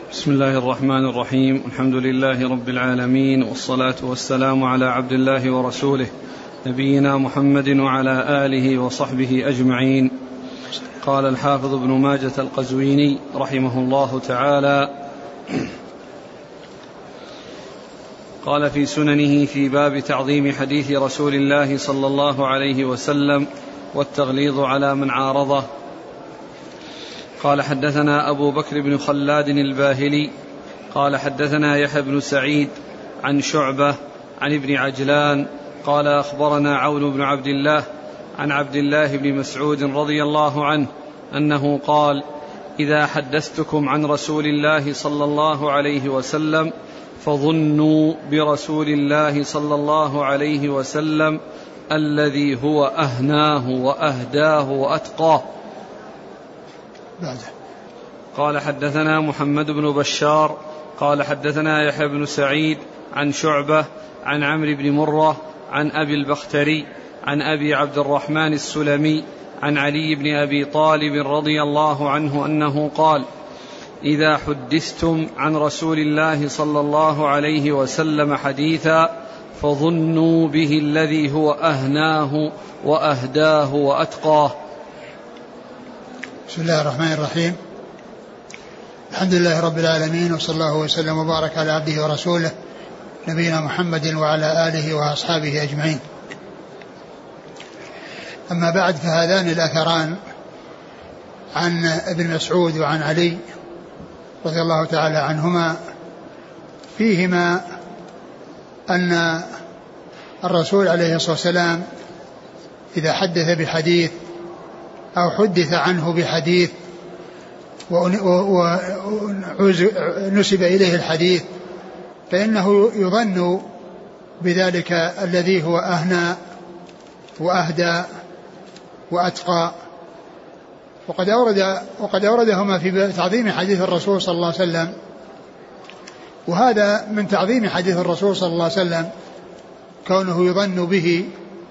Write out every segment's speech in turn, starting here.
بسم الله الرحمن الرحيم. الحمد لله رب العالمين، والصلاة والسلام على عبد الله ورسوله نبينا محمد وعلى آله وصحبه أجمعين. قال الحافظ ابن ماجة القزويني رحمه الله تعالى: قال في سننه في باب تعظيم حديث رسول الله صلى الله عليه وسلم والتغليظ على من عارضه. قال حدثنا أبو بكر بن خلاد الباهلي قال حدثنا يحيى بن سعيد عن شعبة عن ابن عجلان قال أخبرنا عون بن عبد الله عن عبد الله بن مسعود رضي الله عنه أنه قال: إذا حدثتكم عن رسول الله صلى الله عليه وسلم فظنوا برسول الله صلى الله عليه وسلم الذي هو أهناه وأهداه وأتقاه. قال حدثنا محمد بن بشار قال حدثنا يحيى بن سعيد عن شعبة عن عمرو بن مرة عن أبي البختري عن أبي عبد الرحمن السلمي عن علي بن أبي طالب رضي الله عنه أنه قال: إذا حدثتم عن رسول الله صلى الله عليه وسلم حديثا فظنوا به الذي هو أهناه وأهداه وأتقاه. بسم الله الرحمن الرحيم. الحمد لله رب العالمين، وصلى الله وسلم وبارك على عبده ورسوله نبينا محمد وعلى آله وأصحابه أجمعين. أما بعد، فهذان الأثران عن ابن مسعود وعن علي رضي الله تعالى عنهما فيهما أن الرسول عليه الصلاة والسلام إذا حدث بحديث أو حدث عنه بحديث ونسب إليه الحديث فإنه يظن بذلك الذي هو أهنى وأهدى وأتقى. وقد أوردهما في تعظيم حديث الرسول صلى الله عليه وسلم، وهذا من تعظيم حديث الرسول صلى الله عليه وسلم كونه يظن به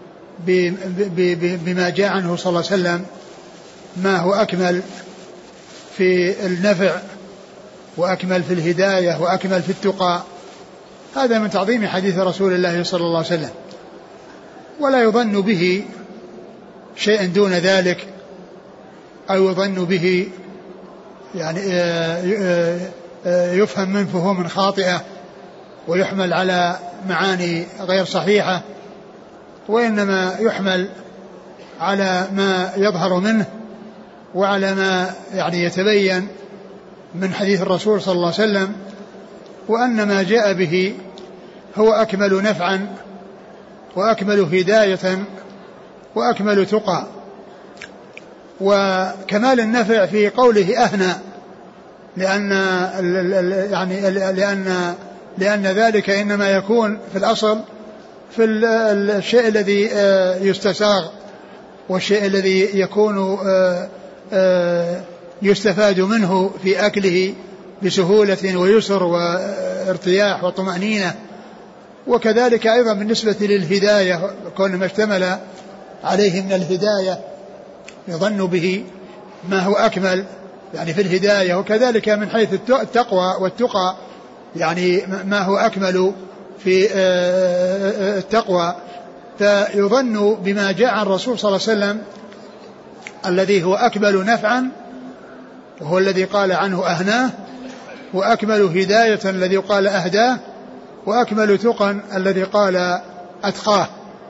بما جاء عنه صلى الله عليه وسلم ما هو أكمل في النفع وأكمل في الهداية وأكمل في التقى. هذا من تعظيم حديث رسول الله صلى الله عليه وسلم، ولا يظن به شيء دون ذلك، أو يظن به يعني يفهم من فهوم خاطئة ويحمل على معاني غير صحيحة، وإنما يحمل على ما يظهر منه وعلى ما يعني يتبين من حديث الرسول صلى الله عليه وسلم، وأن ما جاء به هو أكمل نفعا وأكمل هداية وأكمل تقى. وكمال النفع في قوله أهنى، لأن ذلك إنما يكون في الأصل في الشيء الذي يستساغ والشيء الذي يكون يستفاد منه في أكله بسهولة ويسر وارتياح وطمأنينة. وكذلك أيضا بالنسبة للهداية، كل ما اشتمل عليه من الهداية يظن به ما هو أكمل يعني في الهداية، وكذلك من حيث التقوى والتقى يعني ما هو أكمل في التقوى. فيظن بما جاء عن الرسول صلى الله عليه وسلم الذي هو أكمل نفعا وهو الذي قال عنه أهناه، وأكمل هداية الذي قال أهداه، وأكمل تقى الذي قال أتقاه.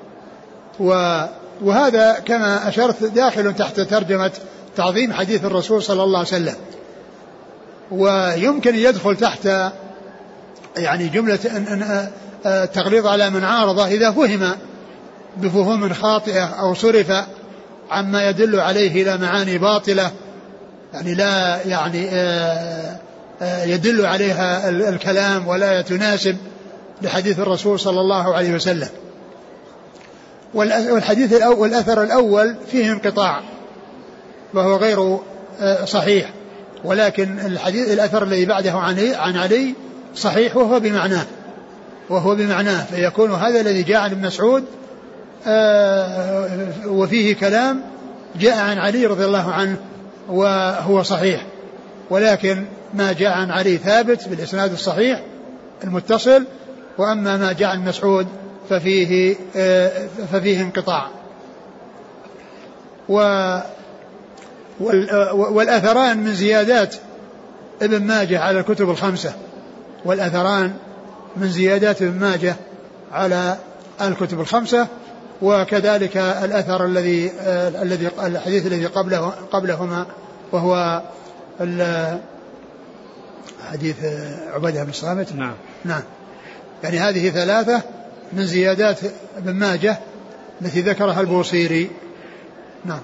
وهذا كما أشرت داخل تحت ترجمة تعظيم حديث الرسول صلى الله عليه وسلم، ويمكن يدخل تحت يعني جملة التغليظ على من عارضه إذا فهم بفهوم خاطئة أو صرف عما يدل عليه إلى معاني باطلة، يعني لا يعني يدل عليها الكلام ولا تناسب لحديث الرسول صلى الله عليه وسلم. والحديث الأول والأثر الأول فيه انقطاع وهو غير صحيح، ولكن الأثر الذي بعده عن علي صحيح وهو بمعناه فيكون هذا الذي جاء عن ابن مسعود وفيه كلام جاء عن علي رضي الله عنه وهو صحيح، ولكن ما جاء عن علي ثابت بالإسناد الصحيح المتصل، وأما ما جاء عن مسعود ففيه انقطاع. والأثران من زيادات ابن ماجه على الكتب الخمسة، والأثران من زيادات ابن ماجه على الكتب الخمسة، وكذلك الأثر الحديث الذي قبلهما وهو حديث عبادة بن الصامت. نعم. يعني هذه ثلاثة من زيادات ابن ماجه التي ذكرها البوصيري. نعم.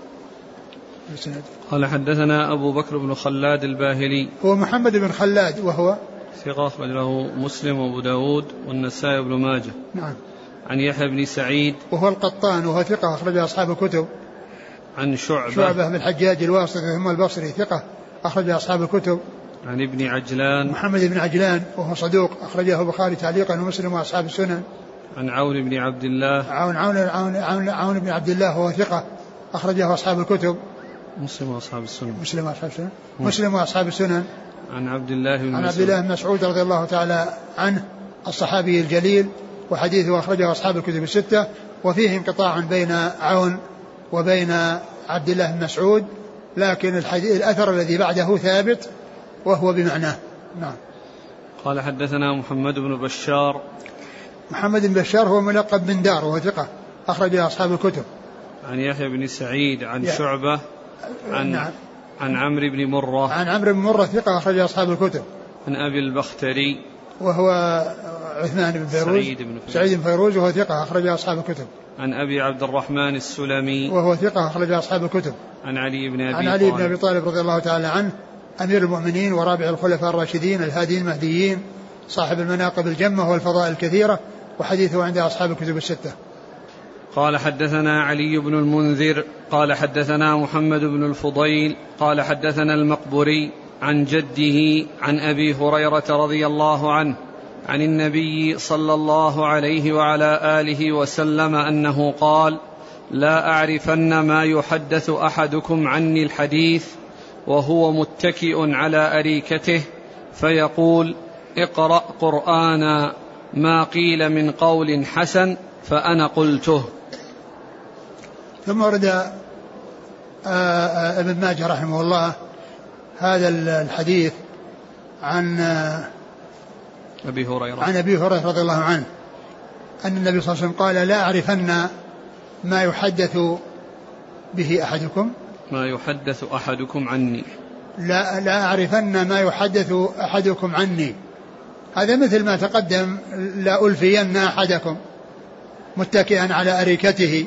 قال حدثنا أبو بكر بن خلاد الباهلي، هو محمد بن خلاد وهو ثقة أخرج له مسلم وأبو داود والنسائي بن ماجه. نعم. عن يحيى بن سعيد وهو القطان وهو ثقة أخرج أصحاب الكتب. عن شعبة بن الحجاج الواسطي ثم البصري ثقة أخرج أصحاب الكتب. عن ابن عجلان محمد بن عجلان وهو صدوق أخرجه البخاري تعليقا ومسلم وأصحاب السنن. عن عون بن عبد الله عون بن عبد الله وهو ثقة أخرجه أصحاب الكتب. مسلم وأصحاب السنن. مسلم وأصحاب السنن. عن عبد الله بن مسعود رضي الله تعالى عنه الصحابي الجليل، وحديثه أخرجه أصحاب الكتب الستة، وفيه انقطاع بين عون وبين عبد الله بن مسعود، لكن الأثر الذي بعده ثابت وهو بمعناه. نعم. قال حدثنا محمد بن بشار. محمد بن بشار هو ملقب بن دار وهو ثقة أخرج أصحاب الكتب. عن يحيى بن سعيد عن شعبة عن عمرو بن مرة. عن عمرو بن مرة ثقة أخرج أصحاب الكتب. عن أبي البختري وهو عثمان بن فيروز سعيد بن فيروز وهو ثقة أخرج أصحاب الكتب. عن أبي عبد الرحمن السلمي وهو ثقة أخرج أصحاب الكتب. عن علي بن أبي طالب رضي الله تعالى عنه أمير المؤمنين ورابع الخلفاء الراشدين الهاديين المهديين صاحب المناقب الجمة والفضائل الكثيرة، وحديثه عند أصحاب الكتب الستة. قال حدثنا علي بن المنذر قال حدثنا محمد بن الفضيل قال حدثنا المقبري عن جده عن أبي هريرة رضي الله عنه عن النبي صلى الله عليه وعلى آله وسلم أنه قال: لا أعرفن ما يحدث أحدكم عني الحديث وهو متكئ على أريكته فيقول: اقرأ قرآنا ما قيل من قول حسن فأنا قلته. ثم ورد ابن ماجه رحمه الله هذا الحديث عن أبي هريرة رضي الله عنه أن النبي صلى الله عليه وسلم قال: لا أعرفن ما يحدث به أحدكم عني. لا أعرفن ما يحدث أحدكم عني. هذا مثل ما تقدم: لا ألفين أحدكم متكئا على أريكته،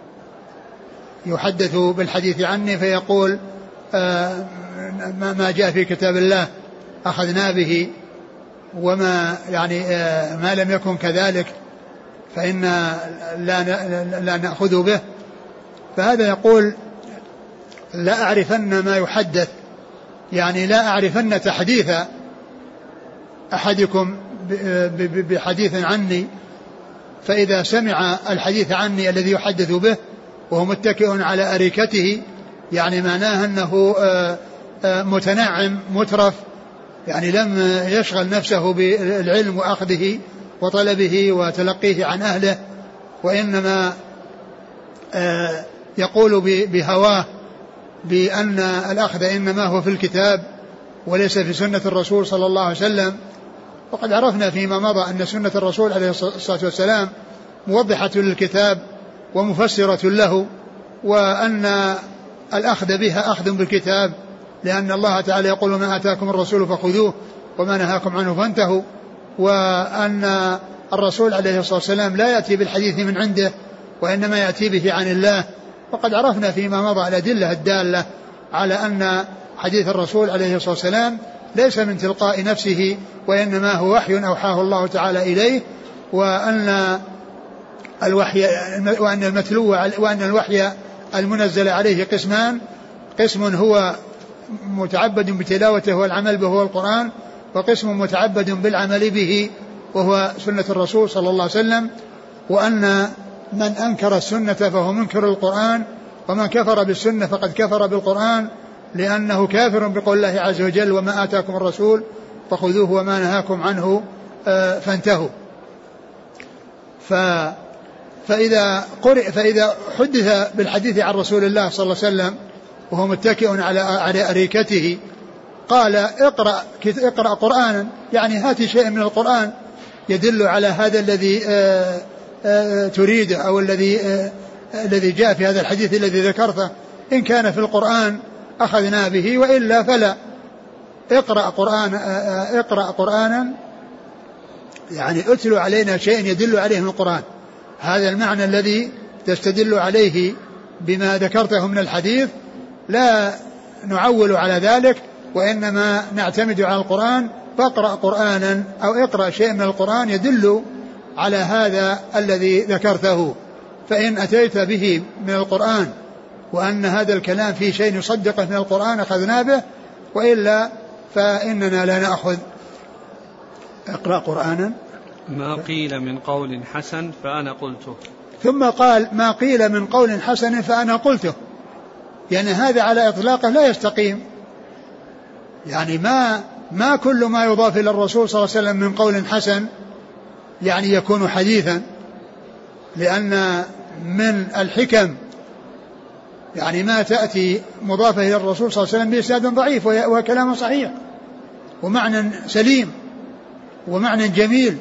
يحدث بالحديث عني فيقول ما جاء في كتاب الله أخذنا به، وما يعني ما لم يكن كذلك فإن لا نأخذ به. فهذا يقول: لا أعرفن ما يحدث، يعني لا أعرفن تحديث أحدكم بحديث عني، فإذا سمع الحديث عني الذي يحدث به وهو متكئ على أريكته، يعني معناه أنه متنعم مترف، يعني لم يشغل نفسه بالعلم وأخذه وطلبه وتلقيه عن أهله، وإنما يقول بهواه بأن الأخذ إنما هو في الكتاب وليس في سنة الرسول صلى الله عليه وسلم. وقد عرفنا فيما مضى أن سنة الرسول عليه الصلاة والسلام موضحة للكتاب ومفسرة له، وأن الأخذ بها أخذ بالكتاب، لأن الله تعالى يقول: ما آتاكم الرسول فخذوه وما نهاكم عنه فانتهوا. وأن الرسول عليه الصلاة والسلام لا يأتي بالحديث من عنده، وإنما يأتي به عن الله. وقد عرفنا فيما مضى الأدلة الدالة على أن حديث الرسول عليه الصلاة والسلام ليس من تلقاء نفسه، وإنما هو وحي أوحاه الله تعالى إليه، وأن الوحي المنزل عليه قسمان: قسم هو متعبد بتلاوته والعمل به هو القرآن، وقسم متعبد بالعمل به وهو سنة الرسول صلى الله عليه وسلم. وأن من أنكر السنة فهو منكر القرآن، ومن كفر بالسنة فقد كفر بالقرآن، لأنه كافر بقول الله عز وجل وما آتاكم الرسول فخذوه وما نهاكم عنه فانتهوا. فإذا حدث بالحديث عن رسول الله صلى الله عليه وسلم وهو متكئ على أريكته قال اقرأ قرآنا، يعني هات شيء من القرآن يدل على هذا الذي تريده أو الذي جاء في هذا الحديث الذي ذكرته، إن كان في القرآن أخذنا به وإلا فلا. اقرأ قرآنا يعني اتلو علينا شيء يدل عليه من القرآن. هذا المعنى الذي تستدل عليه بما ذكرته من الحديث، لا نعول على ذلك وإنما نعتمد على القرآن. فاقرأ قرآنا أو اقرأ شيء من القرآن يدل على هذا الذي ذكرته. فإن أتيت به من القرآن وأن هذا الكلام فيه شيء يصدقه من القرآن أخذنا به، وإلا فإننا لا نأخذ. اقرأ قرآنا ما قيل من قول حسن فأنا قلته. ثم قال ما قيل من قول حسن فأنا قلته، يعني هذا على إطلاقه لا يستقيم. يعني ما كل ما يضاف إلى الرسول صلى الله عليه وسلم من قول حسن يعني يكون حديثا، لأن من الحكم يعني ما تأتي مضافة إلى الرسول صلى الله عليه وسلم بإسناد ضعيف وكلام صحيح ومعنى سليم ومعنى جميل.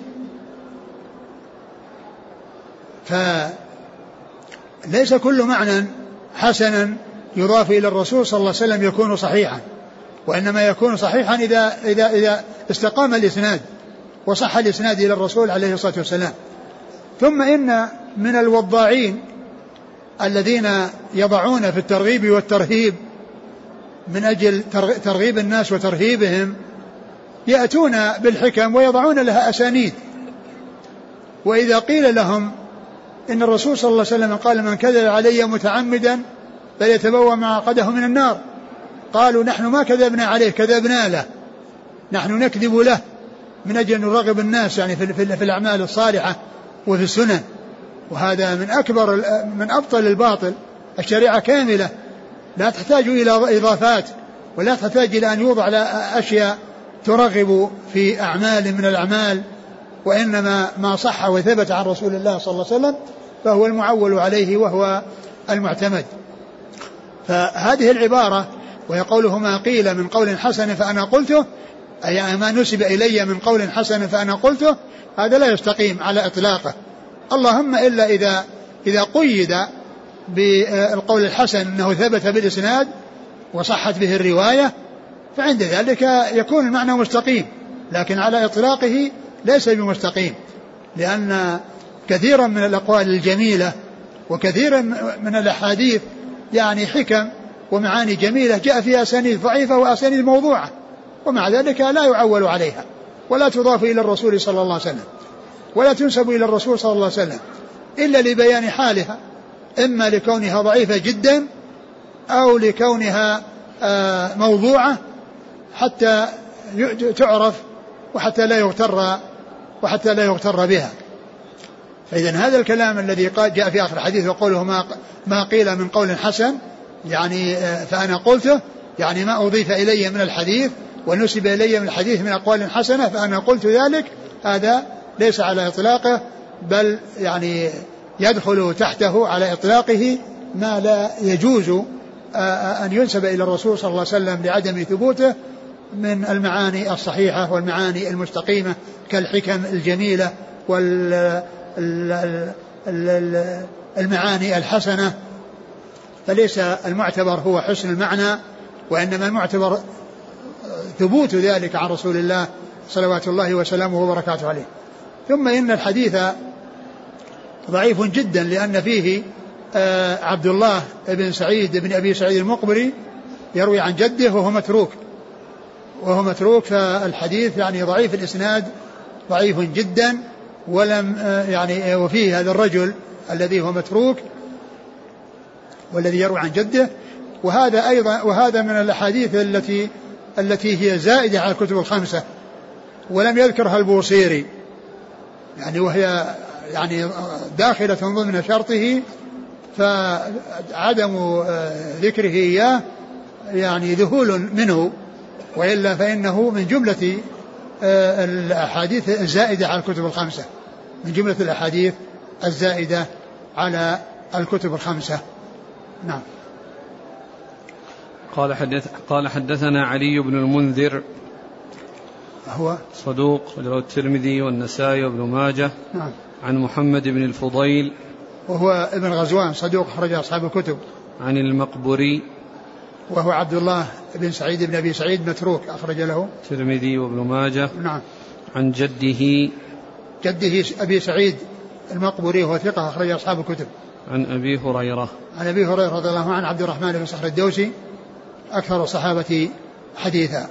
فليس كل معنى حسنا يضاف إلى الرسول صلى الله عليه وسلم يكون صحيحا، وإنما يكون صحيحا إذا استقام الإسناد وصح الإسناد إلى الرسول عليه الصلاة والسلام. ثم إن من الوضاعين الذين يضعون في الترغيب والترهيب من أجل ترغيب الناس وترهيبهم يأتون بالحكم ويضعون لها أسانيد. وإذا قيل لهم إن الرسول صلى الله عليه وسلم قال من كذب علي متعمدا فليتبوأ مقعده من النار، قالوا نحن ما كذبنا عليه، كذبنا له، نحن نكذب له من أجل أن نرغب الناس يعني في الأعمال الصالحة وفي السنن. وهذا من أبطل الباطل. الشريعة كاملة لا تحتاج إلى إضافات ولا تحتاج إلى أن يوضع على أشياء ترغب في أعمال من الأعمال، وإنما ما صح وثبت عن رسول الله صلى الله عليه وسلم فهو المعول عليه وهو المعتمد. فهذه العبارة ويقوله ما قيل من قول حسن فأنا قلته، أي ما نسب إلي من قول حسن فأنا قلته، هذا لا يستقيم على إطلاقه. اللهم إلا إذا قيد بالقول الحسن أنه ثبت بالإسناد وصحت به الرواية، فعند ذلك يكون المعنى مستقيم، لكن على إطلاقه ليس بمستقيم، لأن كثيرا من الأقوال الجميلة وكثيرا من الأحاديث يعني حكم ومعاني جميلة جاء فيها أسانيد ضعيفة وأسانيد موضوعة، ومع ذلك لا يعول عليها ولا تضاف إلى الرسول صلى الله عليه وسلم ولا تنسب إلى الرسول صلى الله عليه وسلم إلا لبيان حالها، إما لكونها ضعيفة جدا أو لكونها موضوعة حتى تعرف وحتى لا يغتر بها. فإذن هذا الكلام الذي جاء في آخر الحديث وقوله ما قيل من قول حسن يعني فأنا قلته، يعني ما أضيف إلي من الحديث ونسب إلي من الحديث من أقوال حسنة فأنا قلت ذلك، هذا ليس على إطلاقه، بل يعني يدخل تحته على إطلاقه ما لا يجوز أن ينسب إلى الرسول صلى الله عليه وسلم لعدم ثبوته من المعاني الصحيحة والمعاني المستقيمة كالحكم الجميلة والمعاني الحسنة. فليس المعتبر هو حسن المعنى، وإنما المعتبر ثبوت ذلك عن رسول الله صلوات الله وسلامه وبركاته عليه. ثم إن الحديث ضعيف جدا لأن فيه عبد الله بن سعيد بن أبي سعيد المقبري يروي عن جده وهو متروك فالحديث يعني ضعيف الإسناد، ضعيف جدا، ولم يعني وفيه هذا الرجل الذي هو متروك والذي يروي عن جده. وهذا من الأحاديث التي هي زائدة على الكتب الخمسة ولم يذكرها البوصيري، يعني وهي يعني داخلة ضمن شرطه، فعدم ذكره إياه يعني ذهول منه، وإلا فإنه من جملة الأحاديث الزائدة على الكتب الخمسة، من جملة الأحاديث الزائدة على الكتب الخمسة. نعم. قال حدثنا علي بن المنذر هو صدوق له الترمذي والنسائي وابن ماجه. نعم. عن محمد بن الفضيل وهو ابن غزوان صدوق أخرج أصحاب الكتب. عن المقبري وهو عبد الله بن سعيد بن أبي سعيد متروك أخرج له الترمذي وابن ماجه. نعم. عن جده أبي سعيد المقبري وهو ثقة أخرج أصحاب الكتب. عن أبي هريرة رضي الله عنه عبد الرحمن بن صخر الدوسي أكثر الصحابة حديثا.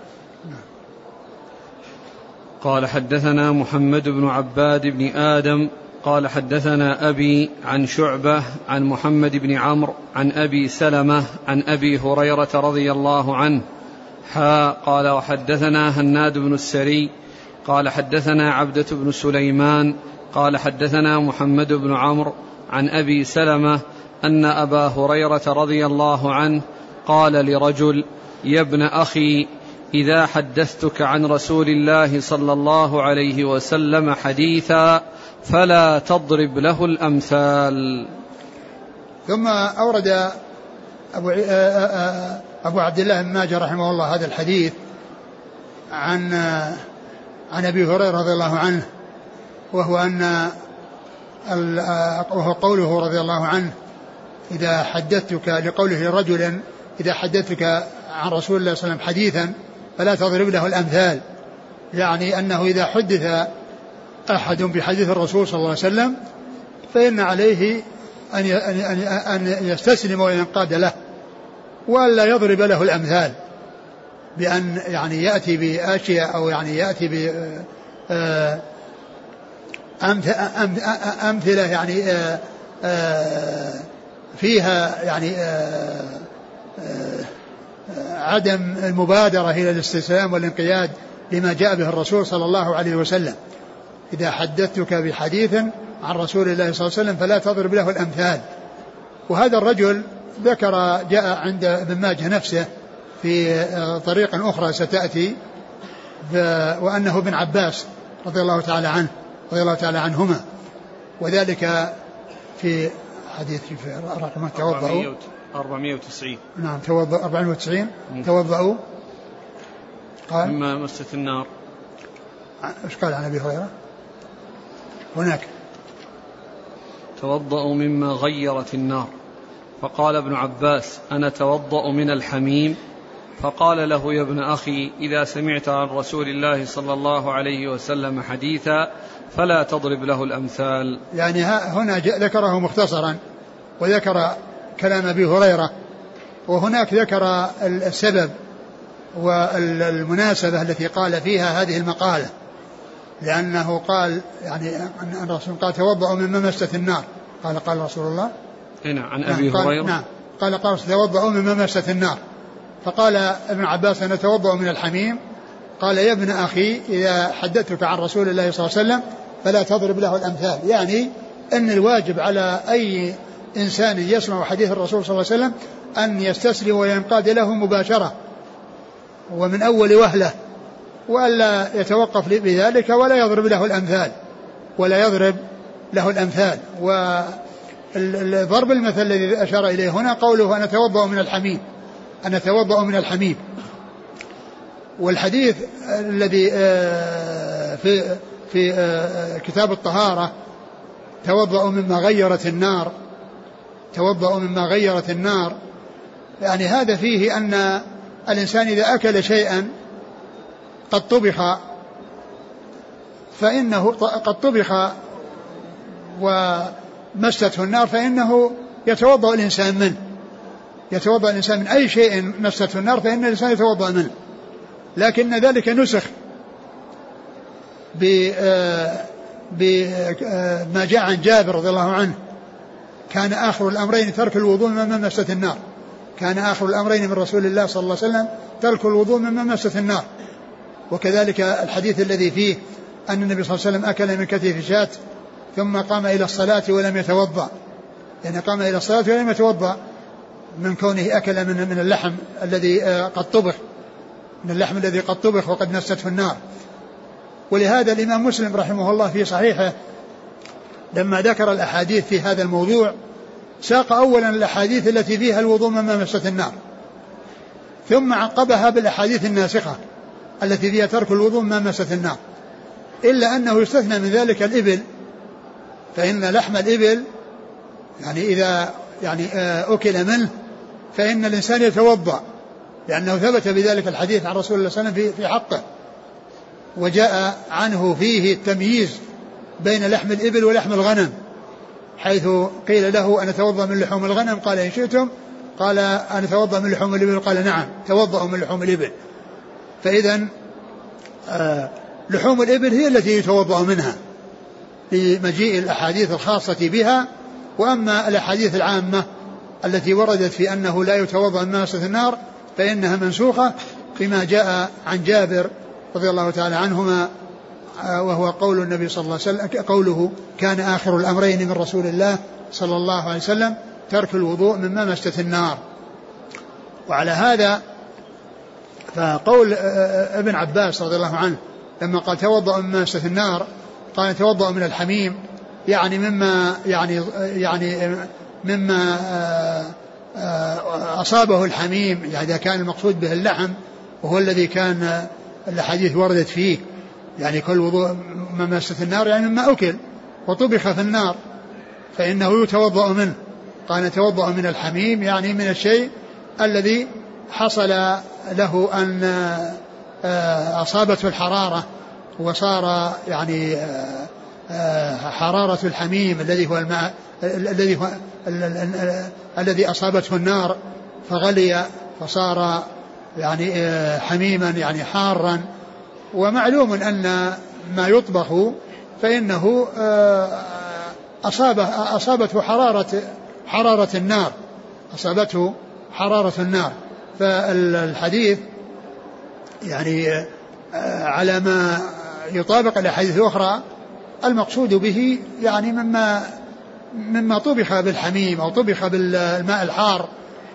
قال حدثنا محمد بن عباد بن آدم قال حدثنا أبي عن شعبة عن محمد بن عمرو عن أبي سلمة عن أبي هريرة رضي الله عنه قال وحدثنا هناد بن السري قال حدثنا عبدة بن سليمان قال حدثنا محمد بن عمرو عن أبي سلمة أن أبا هريرة رضي الله عنه قال لرجل: يا ابن أخي، إذا حدثتك عن رسول الله صلى الله عليه وسلم حديثا فلا تضرب له الأمثال. ثم أورد أبو عبد الله بن ماجه رحمه الله هذا الحديث عن أبي هريرة رضي الله عنه، وهو قوله رضي الله عنه: إذا حدثتك، لقوله لرجل: إذا حدثتك عن رسول الله صلى الله عليه وسلم حديثا فلا تضرب له الأمثال، يعني أنه إذا حدث أحد بحديث الرسول صلى الله عليه وسلم فإن عليه أن يستسلم وينقاد له، ولا يضرب له الأمثال بأن يعني يأتي بأشياء أو يعني يأتي أمثلة يعني فيها يعني عدم المبادرة إلى الاستسلام والانقياد لما جاء به الرسول صلى الله عليه وسلم. إذا حدثتك بحديث عن رسول الله صلى الله عليه وسلم فلا تضرب له الأمثال. وهذا الرجل جاء عند ابن ماجه نفسه في طريق أخرى ستأتي، وأنه ابن عباس رضي الله تعالى عنهما، وذلك في حديث في رقم توضأوا 490. نعم، توضأوا 490. توضأوا قال مما مست النار. ايش قال عن ابي هريره هناك؟ توضأوا مما غيرت النار. فقال ابن عباس: أنا توضأ من الحميم. فقال له: يا ابن أخي، إذا سمعت عن رسول الله صلى الله عليه وسلم حديثا فلا تضرب له الأمثال. يعني هنا ذكره مختصرا، وذكر كلام أبي هريرة، وهناك ذكر السبب والمناسبة التي قال فيها هذه المقالة، لأنه قال يعني أن الرسول قال: توضأوا مما مست النار. قال رسول الله عن أبي هريرة. نعم، قال توضأوا مما مست النار. فقال ابن عباس: أنا توضأ من الحميم. قال: يا ابن أخي، إذا حدثتك عن رسول الله صلى الله عليه وسلم فلا تضرب له الأمثال، يعني أن الواجب على أي إنسان يسمع حديث الرسول صلى الله عليه وسلم أن يستسلم وينقاد له مباشرة ومن أول وهلة، وألا يتوقف بذلك ولا يضرب له الأمثال. وضرب المثل الذي أشار إليه هنا قوله: أنا توضأ من الحميم. والحديث الذي في كتاب الطهارة: توضأ مما غيرت النار، يعني هذا فيه أن الإنسان إذا أكل شيئا قد طبخ ومسته النار فإنه يتوضأ الإنسان من أي شيء مسته النار، فإن الإنسان يتوضأ منه. لكن ذلك نسخ بما جاء عن جابر رضي الله عنه: كان آخر الأمرين ترك الوضوء مما مست النار. كان آخر الأمرين من رسول الله صلى الله عليه وسلم ترك الوضوء مما مست النار. وكذلك الحديث الذي فيه أن النبي صلى الله عليه وسلم أكل من كتف شاة ثم قام إلى الصلاة ولم يتوضأ، يعني قام إلى الصلاة ولم يتوضأ، من كونه أكل من اللحم الذي قد طبخ، من اللحم الذي قد طبخ وقد نسته النار. ولهذا الإمام مسلم رحمه الله في صحيحه لما ذكر الأحاديث في هذا الموضوع ساق أولا الأحاديث التي فيها الوضوء مما مست النار، ثم عقبها بالأحاديث الناسخة التي فيها ترك الوضوء مما مست النار، إلا أنه يستثنى من ذلك الإبل، فإن لحم الإبل يعني إذا أكل منه فإن الإنسان يتوضأ، لأنه ثبت بذلك الحديث عن رسول الله صلى الله عليه وسلم في حقه، وجاء عنه فيه التمييز بين لحم الإبل ولحم الغنم، حيث قيل له أنا أتوضأ من لحوم الغنم، قال إن شئتم، قال أنا أتوضأ من لحوم الإبل، قال نعم توضأوا من لحوم الإبل. فإذا لحوم الإبل هي التي يتوضأ منها لمجيء الأحاديث الخاصة بها، وأما الأحاديث العامة التي وردت في أنه لا يتوضأ من مست النار فإنها منسوخة بما جاء عن جابر رضي الله تعالى عنهما، وهو قول النبي صلى الله عليه وسلم، قوله كان آخر الأمرين من رسول الله صلى الله عليه وسلم ترك الوضوء مما مست النار. وعلى هذا فقول ابن عباس رضي الله عنه لما قال توضأ مما مست النار قال توضأ من الحميم، يعني مما أصابه الحميم، يعني إذا كان المقصود به اللحم وهو الذي كان الحديث وردت فيه، يعني كل وضوء مما مست النار يعني مما أكل وطبخ في النار فإنه يتوضأ منه. قال توضأ من الحميم يعني من الشيء الذي حصل له أن أصابته الحرارة وصار يعني حرارة الحميم الذي هو الماء الذي أصابته النار فغلي فصار يعني حميما يعني حارا. ومعلوم أن ما يطبخ فإنه أصابته حرارة النار، أصابته حرارة النار. فالحديث يعني على ما يطابق الأحاديث الأخرى المقصود به يعني مما طبخ بالحميم أو طبخ بالماء الحار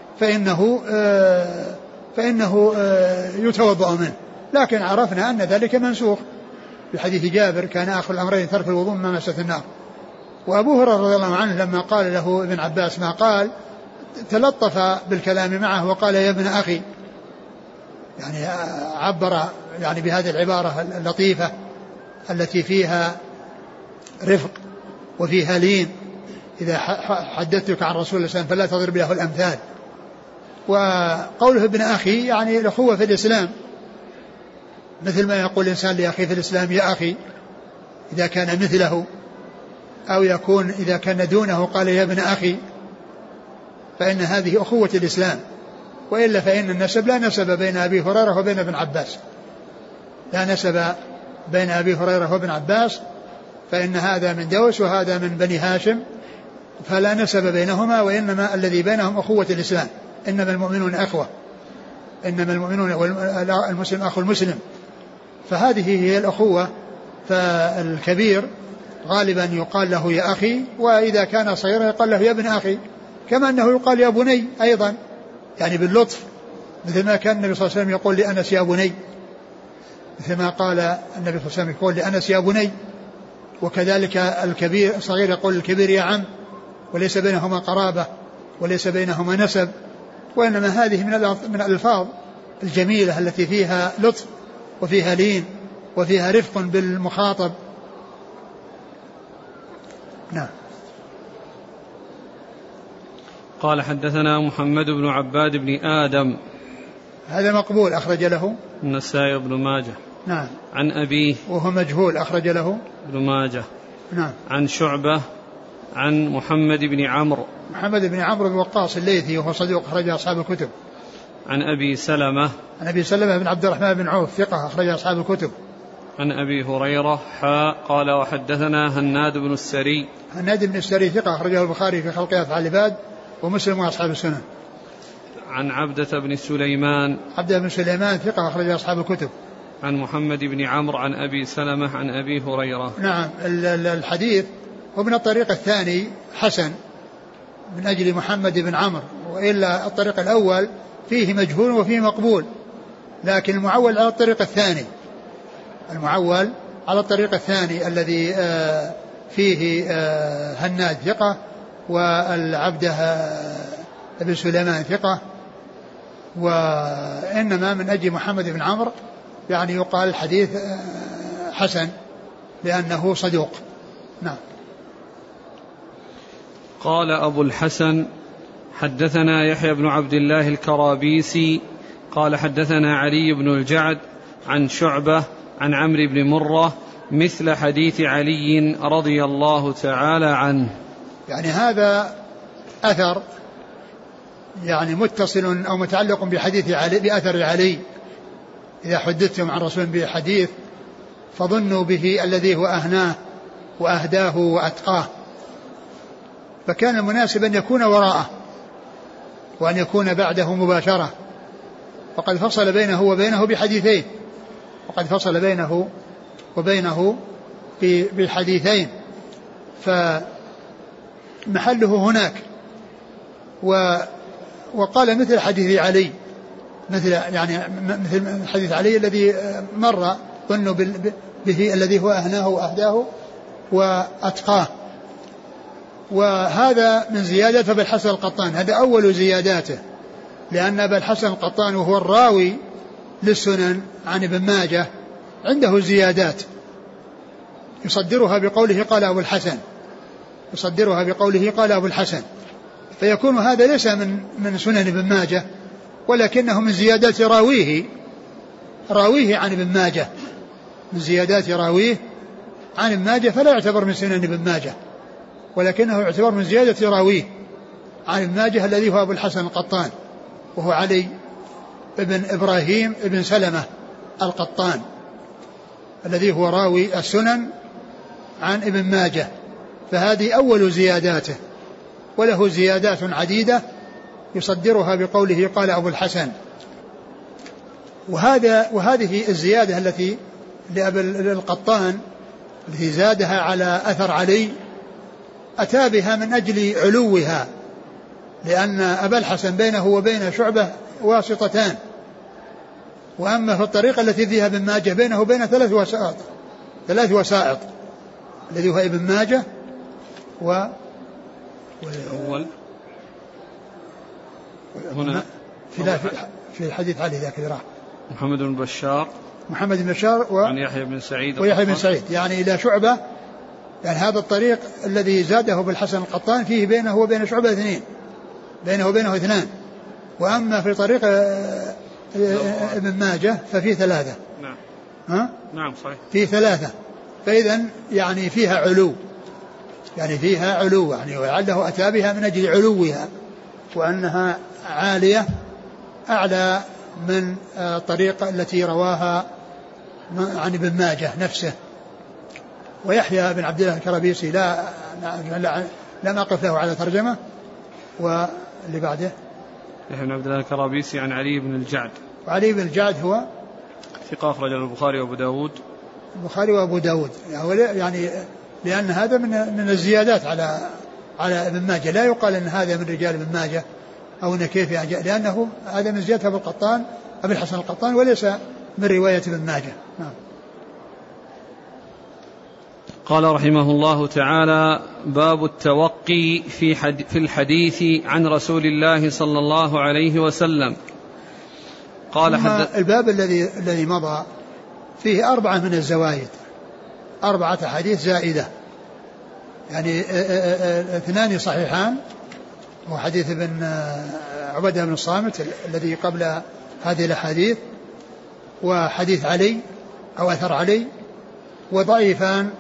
فإنه يتوضأ منه. لكن عرفنا أن ذلك منسوخ بحديث جابر كان آخر الأمرين ترك الوضوء مما مست النار. وأبو هريرة رضي الله عنه لما قال له ابن عباس ما قال تلطف بالكلام معه وقال يا ابن أخي، يعني عبر يعني بهذه العبارة اللطيفة التي فيها رفق وفيها لين، إذا حدثتك عن رسول الله صلى الله عليه وسلم فلا تضرب له الأمثال. وقوله ابن أخي يعني الأخوة في الإسلام، مثل ما يقول الإنسان لأخي في الإسلام يا أخي إذا كان مثله، أو يكون إذا كان دونه قال يا ابن أخي، فإن هذه أخوة الإسلام. وإلا فإن النسب لا نسب بين أبي هريرة وبين ابن عباس، لا نسب بين أبي هريرة وابن عباس، فإن هذا من دوس وهذا من بني هاشم، فلا نسب بينهما، وإنما الذي بينهم أخوة الإسلام. إنما المؤمنون أخوة، إنما المؤمنون والمسلم أخو المسلم، فهذه هي الأخوة. فالكبير غالبا يقال له يا أخي، وإذا كان صغيرا يقال له يا ابن أخي، كما أنه يقال يا بني أيضا يعني باللطف، مثل ما كان النبي صلى الله عليه وسلم يقول لأنس يا بني، مثل ما قال النبي صلى الله عليه وسلم يقول لأنس يا بني. وكذلك الكبير الصغير يقول الكبير يا عم، وليس بينهما قرابة وليس بينهما نسب، وإنما هذه من الألفاظ الجميلة التي فيها لطف وفيها لين وفيها رفق بالمخاطب. نعم. قال حدثنا محمد بن عباد بن آدم، هذا مقبول أخرج له النسائي بن ماجه. نعم. عن أبيه وهو مجهول أخرج له ابن ماجه. نعم. عن شعبة عن محمد بن عمرو، محمد بن عمرو بن وقاص الليثي وهو صدوق أخرج أصحاب الكتب. عن أبي سلمة، عن أبي سلمة بن عبد الرحمن بن عوف ثقة أخرج أصحاب الكتب. عن أبي هريرة قال وحدثنا هناد بن السري، هناد بن السري ثقة أخرجه البخاري في خلق أفعال العباد ومسلم وأصحاب السنن. عن عبدة بن سليمان، عبدة بن سليمان ثقة أخرج أصحاب الكتب. عن محمد بن عمرو عن أبي سلمة عن أبي هريرة. نعم. الحديث ومن الطريق الثاني حسن من أجل محمد بن عمرو وإلا الطريق الأول فيه مجهول وفيه مقبول، لكن المعول على الطريق الثاني، المعول على الطريق الثاني الذي فيه هناد ثقة والعبده ابن سليمان ثقة، وإنما من أجل محمد بن عمرو يعني يقال الحديث حسن لأنه صدوق. نعم. قال أبو الحسن حدثنا يحيى بن عبد الله الكرابيسي قال حدثنا علي بن الجعد عن شعبة عن عمرو بن مرة مثل حديث علي رضي الله تعالى عنه. يعني هذا أثر يعني متصل أو متعلق بحديث علي، بأثر علي. إذا حدثتم عن رسول بحديث فظنوا به الذي هو أهناه وأهداه وأتقاه، فكان المناسب أن يكون وراءه وأن يكون بعده مباشرة، وقد فصل بينه وبينه بحديثين، وقد فصل بينه وبينه بالحديثين، فمحله هناك. وقال مثل حديث علي، مثل حديث علي الذي مر ظنوا به الذي هو أهناه وأهداه وأتقاه. وهذا من زيادة أبي الحسن القطان، هذا أول زياداته، لأن أبا الحسن القطان وهو الراوي للسنن عن ابن ماجه عنده زيادات يصدرها بقوله قال أبو الحسن، يصدرها بقوله قال أبو الحسن، فيكون هذا ليس من سنن ابن ماجه، ولكنه من زيادات راويه عن ابن ماجه، من زيادات راويه عن ابن ماجه، فلا يعتبر من سنن ابن ماجه، ولكنه يعتبر من زيادة راويه عن ابن ماجه الذي هو أبو الحسن القطان، وهو علي ابن إبراهيم ابن سلمة القطان الذي هو راوي السنن عن ابن ماجه. فهذه أول زياداته، وله زيادات عديدة يصدرها بقوله قال أبو الحسن. وهذه الزيادة التي لأبي القطان التي زادها على أثر علي أتى بها من أجل علوها، لأن أبا الحسن بينه وبين شعبة واسطتان، وأما في الطريقة التي فيها ابن ماجه بينه وبين ثلاث وسائط الذي هو ابن ماجه أول هنا في حديث علي ذاك راح محمد بن بشار عن يحيى بن سعيد ويحيى بن سعيد يعني إلى شعبة. يعني هذا الطريق الذي زاده بالحسن القطان فيه بينه وبين شعبة اثنين، بينه وبينه اثنان، وأما في طريق ابن ماجه ففيه ثلاثة. نعم صحيح، فيه ثلاثة، فإذا يعني فيها علو، يعني ولعله أتى بها من أجل علوها، وأنها عالية أعلى من الطريقة التي رواها عن ابن ماجه نفسه. ويحيى بن عبد الله الكرابيسي لا نقف له على ترجمة. واللي بعده يحيى بن عبد الله الكرابيسي عن علي بن الجعد، وعلي بن الجعد هو ثقة أخرج البخاري وأبو داود، يعني لأن هذا من الزيادات على ابن ماجه، لا يقال أن هذا من رجال ابن ماجه أو أن كيف لأنه هذا من زيادة أبي الحسن القطان وليس من رواية ابن ماجه. نعم. قال رحمه الله تعالى: باب التوقي في الحديث عن رسول الله صلى الله عليه وسلم. قال الباب الذي مضى فيه 4 من الزوائد، 4 حديث زائدة، يعني 2 صحيحان، وحديث ابن عبادة بن الصامت الذي قبل هذه الأحاديث، وحديث علي أو أثر علي، وضعيفان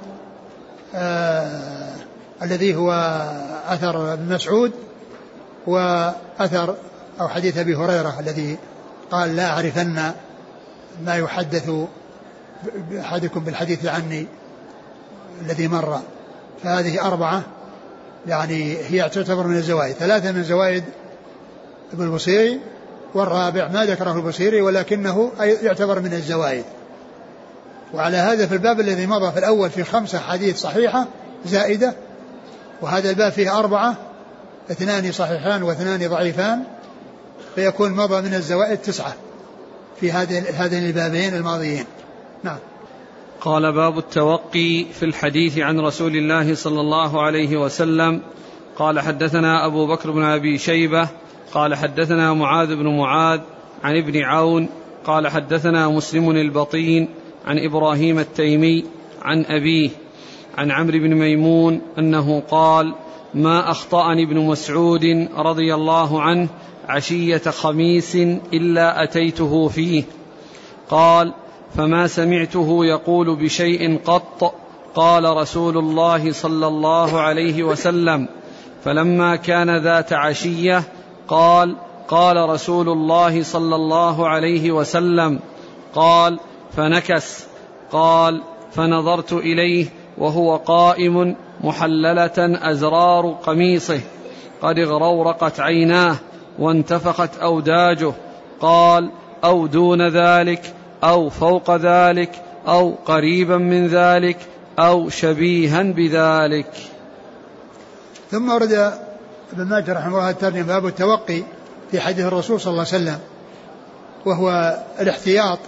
الذي هو أثر ابن مسعود، وأثر أو حديث أبي هريرة الذي قال لا أعرفن ما يحدث أحدكم بالحديث عني الذي مر. فهذه 4 يعني هي تعتبر من الزوائد، 3 من زوائد ابن البصيري، والرابع ما ذكره البصيري ولكنه يعتبر من الزوائد. وعلى هذا في الباب الذي مضى في الأول في 5 حديث صحيحة زائدة، وهذا الباب فيه 4 2 صحيحان و2 ضعيفان، فيكون مضى من الزوائد 9 في هذين البابين الماضيين. نعم. قال: باب التوقي في الحديث عن رسول الله صلى الله عليه وسلم. قال: حدثنا أبو بكر بن أبي شيبة قال: حدثنا معاذ بن معاذ عن ابن عون قال: حدثنا مسلم البطين عن إبراهيم التيمي عن أبيه عن عمرو بن ميمون أنه قال: ما أخطأني ابن مسعود رضي الله عنه عشية خميس إلا أتيته فيه. قال: فما سمعته يقول بشيء قط. قال رسول الله صلى الله عليه وسلم: فلما كان ذات عشية قال: قال رسول الله صلى الله عليه وسلم. قال: فنكس. قال: فنظرت إليه وهو قائم محللة أزرار قميصه قد اغرورقت عيناه وانتفخت أوداجه. قال: أو دون ذلك أو فوق ذلك أو قريبا من ذلك أو شبيها بذلك. ثم ورد ابن ماجه رحمه الله الترجمة باب التوقي في حديث الرسول صلى الله عليه وسلم، وهو الاحتياط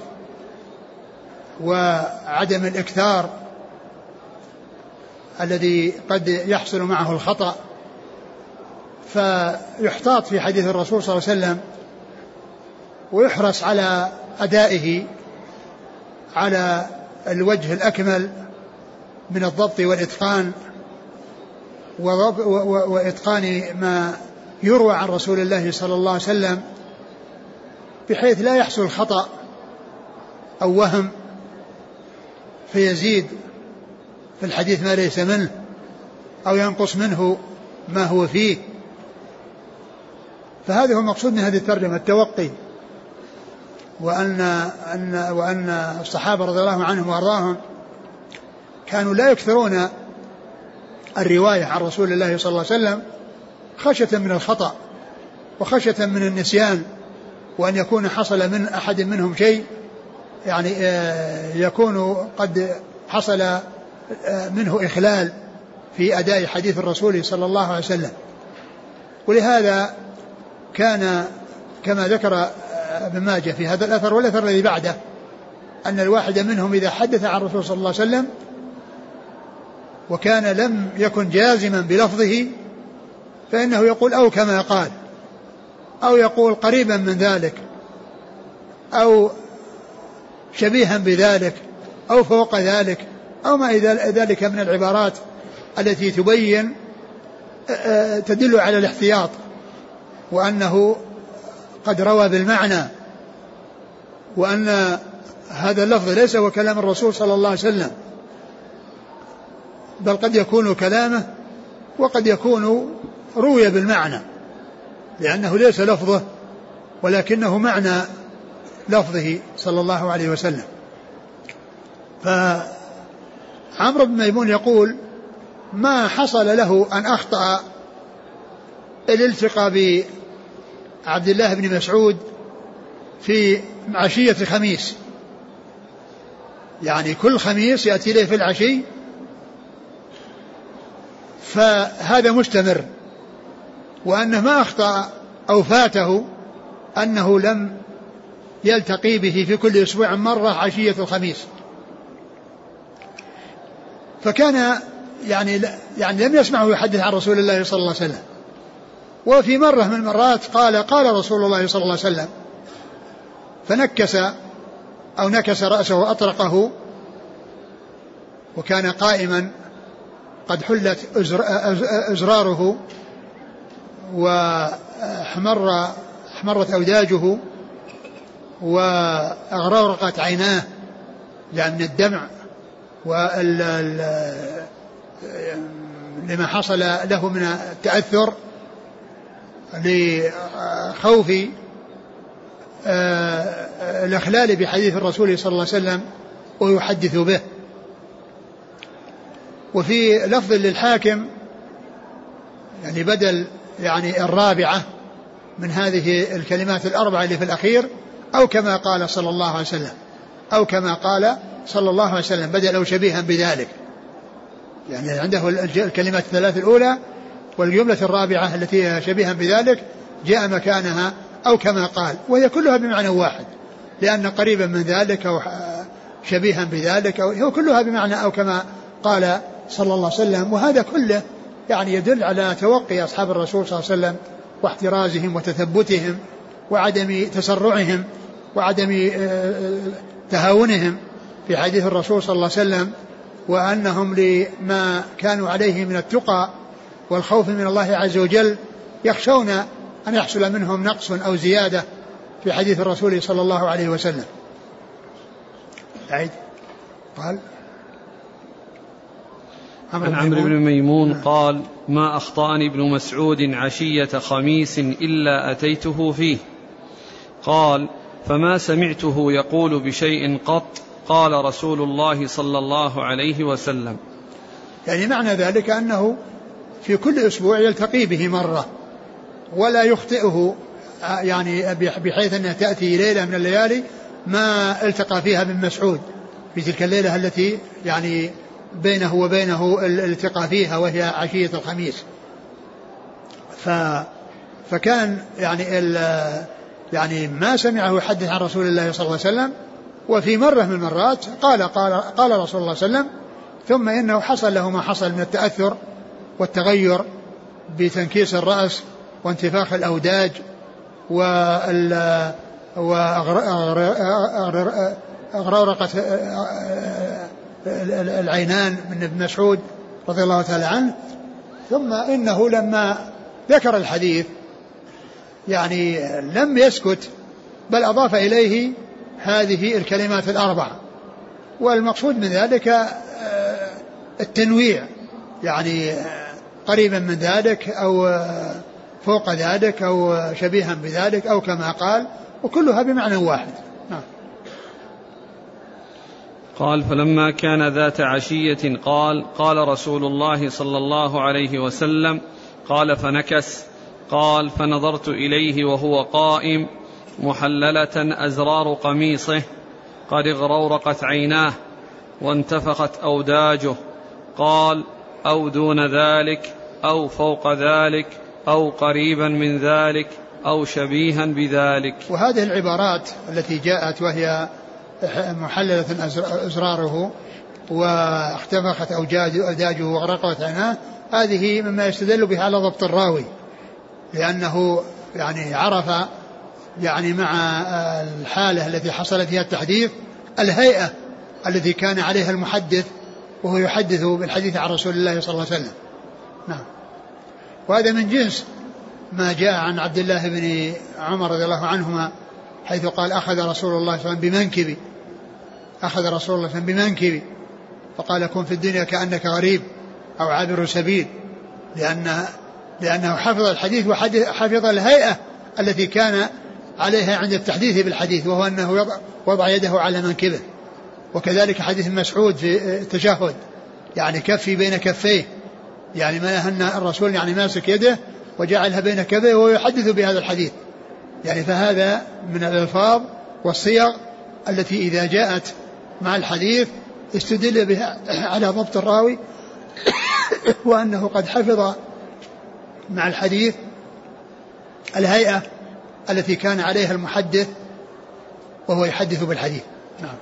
وعدم الإكثار الذي قد يحصل معه الخطأ، فيحتاط في حديث الرسول صلى الله عليه وسلم ويحرص على أدائه على الوجه الأكمل من الضبط والإتقان وإتقان ما يروى عن رسول الله صلى الله عليه وسلم، بحيث لا يحصل خطأ أو وهم فيزيد في الحديث ما ليس منه أو ينقص منه ما هو فيه. فهذا هو المقصود من هذه الترجمة، التوقي، وأن الصحابة رضي الله عنهم وأرضاهم كانوا لا يكثرون الرواية عن رسول الله صلى الله عليه وسلم خشية من الخطأ وخشية من النسيان، وأن يكون حصل من أحد منهم شيء يعني يكون قد حصل منه إخلال في أداء حديث الرسول صلى الله عليه وسلم. ولهذا كان كما ذكر ابن ماجه في هذا الأثر والأثر الذي بعده أن الواحد منهم إذا حدث عن الرسول صلى الله عليه وسلم وكان لم يكن جازما بلفظه فإنه يقول أو كما قال، أو يقول قريبا من ذلك، أو شبيها بذلك، أو فوق ذلك، أو ما ذلك من العبارات التي تبين تدل على الاحتياط وأنه قد روى بالمعنى، وأن هذا اللفظ ليس هو كلام الرسول صلى الله عليه وسلم، بل قد يكون كلامه وقد يكون روي بالمعنى، لأنه ليس لفظه ولكنه معنى لفظه صلى الله عليه وسلم. فعمرو بن ميمون يقول: ما حصل له أن أخطأ الالتقاء بعبد الله بن مسعود في عشية خميس، يعني كل خميس يأتي إليه في العشي، فهذا مستمر، وأنه ما أخطأ أو فاته أنه لم يلتقي به في كل أسبوع مرة عشية الخميس. فكان يعني لم يسمعه يحدث عن رسول الله صلى الله عليه وسلم. وفي مرة من المرات قال رسول الله صلى الله عليه وسلم، فنكس أو نكس رأسه وأطرقه، وكان قائما قد حلت أزراره وحمرت أوداجه وأغرورقت عيناه يعني من الدمع لما حصل له من التأثر لخوف الإخلال بحديث الرسول صلى الله عليه وسلم ويحدث به. وفي لفظ للحاكم يعني بدل يعني الرابعة من هذه الكلمات الأربعة اللي في الأخير أو كما قال صلى الله عليه وسلم، أو كما قال صلى الله عليه وسلم بدل أو شبيها بذلك، يعني عنده الكلمات الثلاث الأولى والجملة الرابعة التي هي شبيها بذلك جاء مكانها أو كما قال، وهي كلها بمعنى واحد، لأن قريبا من ذلك أو شبيها بذلك أو كلها بمعنى أو كما قال صلى الله عليه وسلم. وهذا كله يعني يدل على توقي أصحاب الرسول صلى الله عليه وسلم واحترازهم وتثبتهم وعدم تسرعهم وعدم تهاونهم في حديث الرسول صلى الله عليه وسلم، وأنهم لما كانوا عليه من التقى والخوف من الله عز وجل يخشون أن يحصل منهم نقص أو زيادة في حديث الرسول صلى الله عليه وسلم. قال عن عمرو بن ميمون قال: ما أخطأني ابن مسعود عشية خميس إلا أتيته فيه. قال: فما سمعته يقول بشيء قط قال رسول الله صلى الله عليه وسلم. يعني معنى ذلك أنه في كل أسبوع يلتقي به مرة ولا يخطئه، يعني بحيث أنها تأتي ليلة من الليالي ما التقى فيها ابن مسعود في تلك الليلة التي يعني بينه وبينه الالتقاء فيها وهي عشية الخميس. فكان يعني ما سمعه يحدث عن رسول الله صلى الله عليه وسلم، وفي مرة من المرات قال رسول الله صلى الله عليه وسلم، ثم إنه حصل له ما حصل من التأثر والتغير بتنكيس الرأس وانتفاخ الأوداج وأغرارقة العينان من ابن مسعود رضي الله تعالى عنه. ثم إنه لما ذكر الحديث يعني لم يسكت، بل أضاف إليه هذه الكلمات الأربعة، والمقصود من ذلك التنويع، يعني قريبا من ذلك أو فوق ذلك أو شبيها بذلك أو كما قال، وكلها بمعنى واحد. قال: فلما كان ذات عشية قال رسول الله صلى الله عليه وسلم: قال فنكس. قال: فنظرت إليه وهو قائم محللة أزرار قميصه قد اغرورقت عيناه وانتفخت أوداجه. قال: أو دون ذلك أو فوق ذلك أو قريبا من ذلك أو شبيها بذلك. وهذه العبارات التي جاءت وهي محللة أزراره واختفخت أوداجه وغرقت عيناه، هذه مما يستدل بها على ضبط الراوي، لأنه يعني عرف يعني مع الحالة التي حصل فيها التحديث الهيئة التي كان عليها المحدث وهو يحدث بالحديث عن رسول الله صلى الله عليه وسلم. نعم. وهذا من جنس ما جاء عن عبد الله بن عمر رضي الله عنهما حيث قال: أخذ رسول الله صلى الله عليه وسلم بمنكبي، أخذ رسول الله صلى الله عليه وسلم بمنكبي فقال: كن في الدنيا كأنك غريب أو عابر سبيل، لأنه حفظ الحديث وحفظ الهيئة التي كان عليها عند التحديث بالحديث، وهو أنه وضع يده على منكبه. وكذلك حديث مسعود في التشهد، يعني كفي بين كفيه، يعني ما أن الرسول يعني ماسك يده وجعلها بين كفيه وهو يحدث بهذا الحديث. يعني فهذا من الألفاظ والصيغ التي إذا جاءت مع الحديث استدل بها على ضبط الراوي وأنه قد حفظ مع الحديث الهيئة التي كان عليها المحدث وهو يحدث بالحديث. نعم.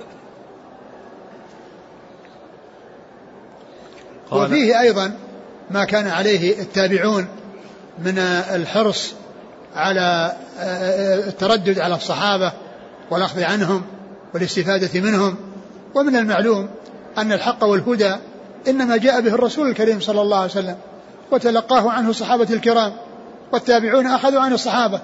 وفيه أيضا ما كان عليه التابعون من الحرص على التردد على الصحابة والأخذ عنهم والاستفادة منهم. ومن المعلوم أن الحق والهدى إنما جاء به الرسول الكريم صلى الله عليه وسلم، وتلقاه عنه الصحابة الكرام، والتابعون أخذوا عن الصحابة،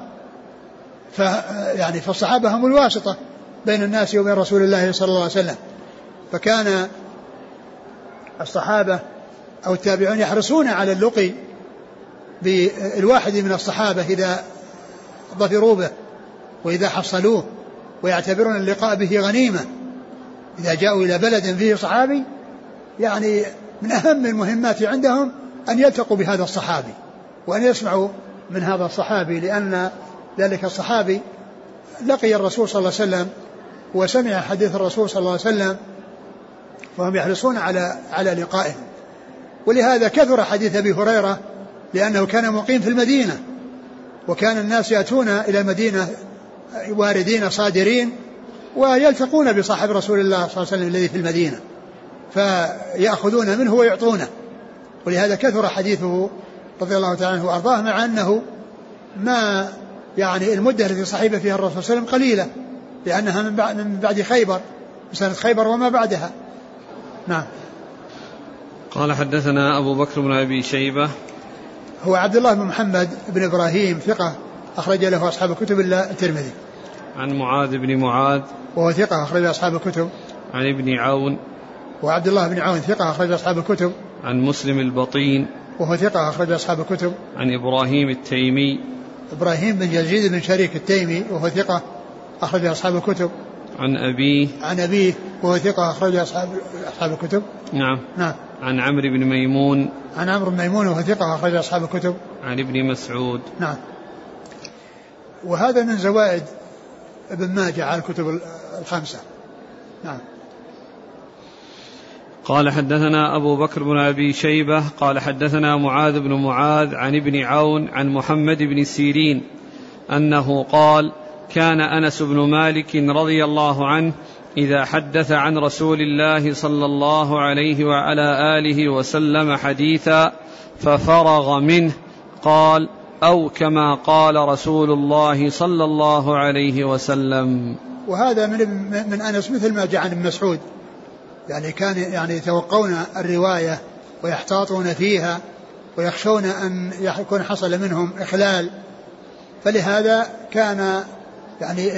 فالصحابة هم الواسطة بين الناس وبين رسول الله صلى الله عليه وسلم. فكان الصحابة أو التابعون يحرصون على اللقي بالواحد من الصحابة إذا ظفروا به وإذا حصلوه، ويعتبرون اللقاء به غنيمة. إذا جاءوا إلى بلد فيه صحابي يعني من أهم المهمات عندهم أن يلتقوا بهذا الصحابي وأن يسمعوا من هذا الصحابي، لأن ذلك الصحابي لقي الرسول صلى الله عليه وسلم وسمع حديث الرسول صلى الله عليه وسلم، فهم يحرصون على لقائه. ولهذا كثر حديث أبي هريرة لأنه كان مقيم في المدينة، وكان الناس يأتون إلى المدينة واردين صادرين ويلتقون بصاحب رسول الله صلى الله عليه وسلم الذي في المدينة فيأخذون منه ويعطونه. ولهذا كثر حديثه رضي الله تعالى عنه وأرضاه، مع أنه ما يعني المدة التي صحب فيها الرسول صلى الله عليه وسلم قليلة، لأنها من بعد خيبر، سنة خيبر وما بعدها. نعم. قال حدثنا أبو بكر بن أبي شيبة، هو عبد الله بن محمد بن إبراهيم ثقة أخرج له أصحاب الكتب إلا الترمذي. عن معاذ بن معاذ وهو ثقة أخرج أصحاب الكتب. عن ابن عون، وعبد الله بن عون ثقة أخرج أصحاب الكتب. عن مسلم البطين، وهو ثقة أخرج أصحاب الكتب. عن إبراهيم التيمي، إبراهيم بن يزيد بن شريك التيمي وهو ثقة أخرج أصحاب الكتب. عن أبيه وهو ثقة أخرج أصحاب الكتب. نعم. نعم. عن عمرو بن ميمون، عن عمرو بن ميمون وهو ثقة أخرج أصحاب الكتب. عن ابن مسعود. نعم. وهذا من زوائد ابن ماجه على الكتب الخمسة. نعم. قال حدثنا أبو بكر بن أبي شيبة قال حدثنا معاذ بن معاذ عن ابن عون عن محمد بن سيرين أنه قال: كان أنس بن مالك رضي الله عنه إذا حدث عن رسول الله صلى الله عليه وعلى آله وسلم حديثا ففرغ منه قال: أو كما قال رسول الله صلى الله عليه وسلم. وهذا من أنس مثل ما جاء عن ابن مسعود، يعني كان يتوقون الرواية ويحتاطون فيها ويخشون أن يكون حصل منهم إخلال، فلهذا كان يعني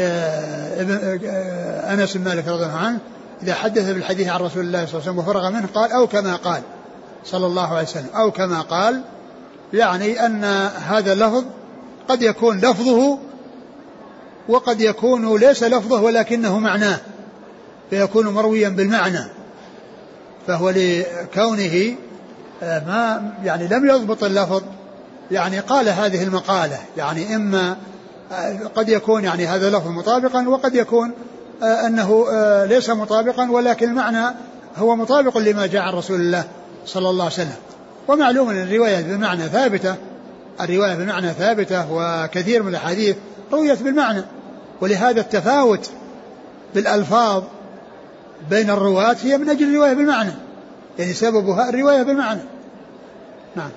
أنس بن مالك رضي الله عنه إذا حدث بالحديث عن رسول الله صلى الله عليه وسلم وفرغ منه قال: أو كما قال صلى الله عليه وسلم. أو كما قال يعني أن هذا اللفظ قد يكون لفظه وقد يكون ليس لفظه ولكنه معناه، فيكون مرويا بالمعنى، فهو لكونه ما يعني لم يضبط اللفظ يعني قال هذه المقالة، يعني إما قد يكون يعني هذا اللفظ مطابقا وقد يكون أنه ليس مطابقا ولكن المعنى هو مطابق لما جاء عن رسول الله صلى الله عليه وسلم. ومعلوم أن الرواية بالمعنى ثابتة، الرواية بالمعنى ثابتة، وكثير من الحديث رويت بالمعنى، ولهذا التفاوت بالألفاظ بين الرواة هي من أجل الرواية بالمعنى، يعني سببها الرواية بالمعنى. نعم.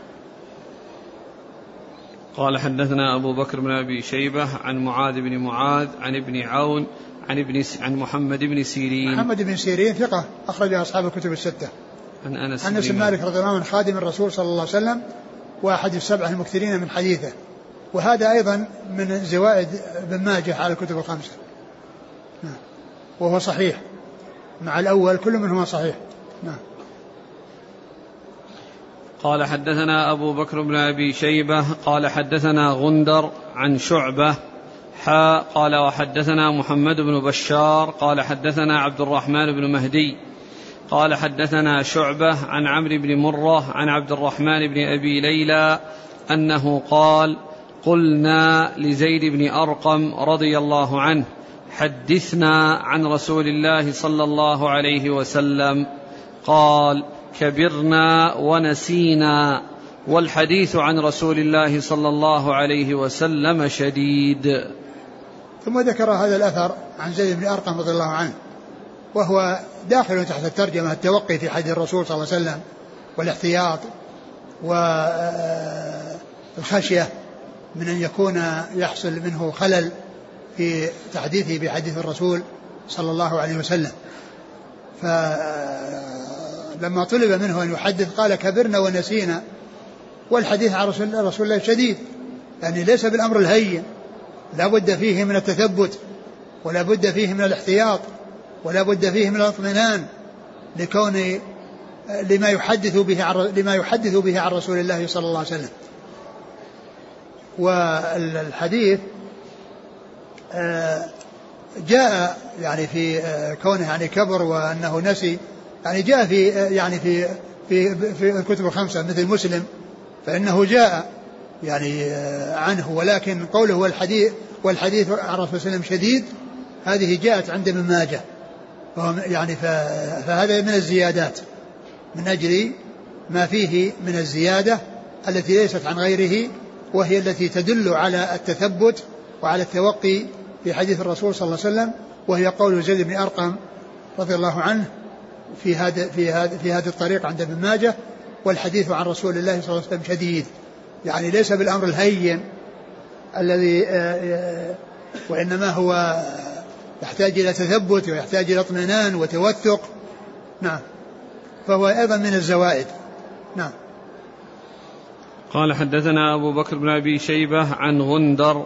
قال حدثنا أبو بكر بن أبي شيبة عن معاذ بن معاذ عن ابن عون عن محمد بن سيرين. محمد بن سيرين ثقة أخرج أصحاب الكتب الستة. عن أنس بن مالك رضي الله عنه خادم الرسول صلى الله عليه وسلم وأحد السبعة المكثرين من حديثه، وهذا أيضا من زوائد ابن ماجه على الكتب الخمسة. نعم. وهو صحيح مع الأول، كل منهما صحيح. نعم. قال حدثنا أبو بكر بن أبي شيبة قال حدثنا غندر عن شعبة قال وحدثنا محمد بن بشار قال حدثنا عبد الرحمن بن مهدي قال حدثنا شعبة عن عمرو بن مرة عن عبد الرحمن بن أبي ليلى أنه قال: قلنا لزيد بن أرقم رضي الله عنه: حدثنا عن رسول الله صلى الله عليه وسلم. قال: كبرنا ونسينا، والحديث عن رسول الله صلى الله عليه وسلم شديد. ثم ذكر هذا الأثر عن زيد بن أرقم رضي الله عنه، وهو داخل تحت الترجمة التوقي في حديث الرسول صلى الله عليه وسلم والاحتياط والخشية من أن يكون يحصل منه خلل في تحديثه بحديث الرسول صلى الله عليه وسلم. فلما طلب منه أن يحدث قال: كبرنا ونسينا، والحديث عن رسول الله شديد، يعني ليس بالأمر الهين، لا بد فيه من التثبت ولا بد فيه من الاحتياط ولا بد فيه من الاطمئنان لما يحدث به عن رسول الله صلى الله عليه وسلم. والحديث جاء يعني في كونه يعني كبر وأنه نسي، يعني جاء في الكتب الخمسة مثل مسلم، فإنه جاء يعني عنه، ولكن قوله والحديث عن رسول الله صلى الله عليه وسلم شديد، هذه جاءت عند ابن ماجه، يعني فهذا من الزيادات، من أجل ما فيه من الزيادة التي ليست عن غيره، وهي التي تدل على التثبت وعلى التوقي في حديث الرسول صلى الله عليه وسلم، وهي قول زيد بن أرقم رضي الله عنه في هذا الطريق عند ابن ماجه: والحديث عن رسول الله صلى الله عليه وسلم شديد، يعني ليس بالأمر الهين الذي وإنما هو يحتاج إلى تثبت ويحتاج إلى اطمئنان وتوثق. نعم، فهو أيضا من الزوائد. نعم. قال حدثنا أبو بكر بن أبي شيبة عن غندر.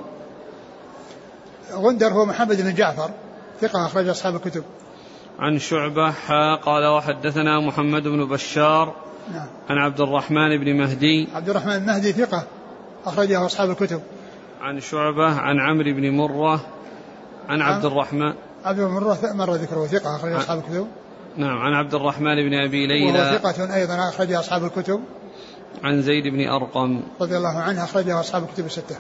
غندر هو محمد بن جعفر ثقة أخرج أصحاب الكتب. عن شعبة قال وحدثنا محمد بن بشار. نعم. عن عبد الرحمن بن مهدي. عبد الرحمن بن مهدي ثقة أخرجه أصحاب الكتب. عن شعبة عن عمرو بن مرة عن عبد الرحمن. عبد مرة مر ذكره ثقة أخرج أصحاب الكتب. نعم. عن عبد الرحمن بن أبي ليلى وهو ثقة أيضا أخرج أصحاب الكتب. عن زيد بن أرقم رضي الله عنه أخرجه أصحاب الكتب الستة.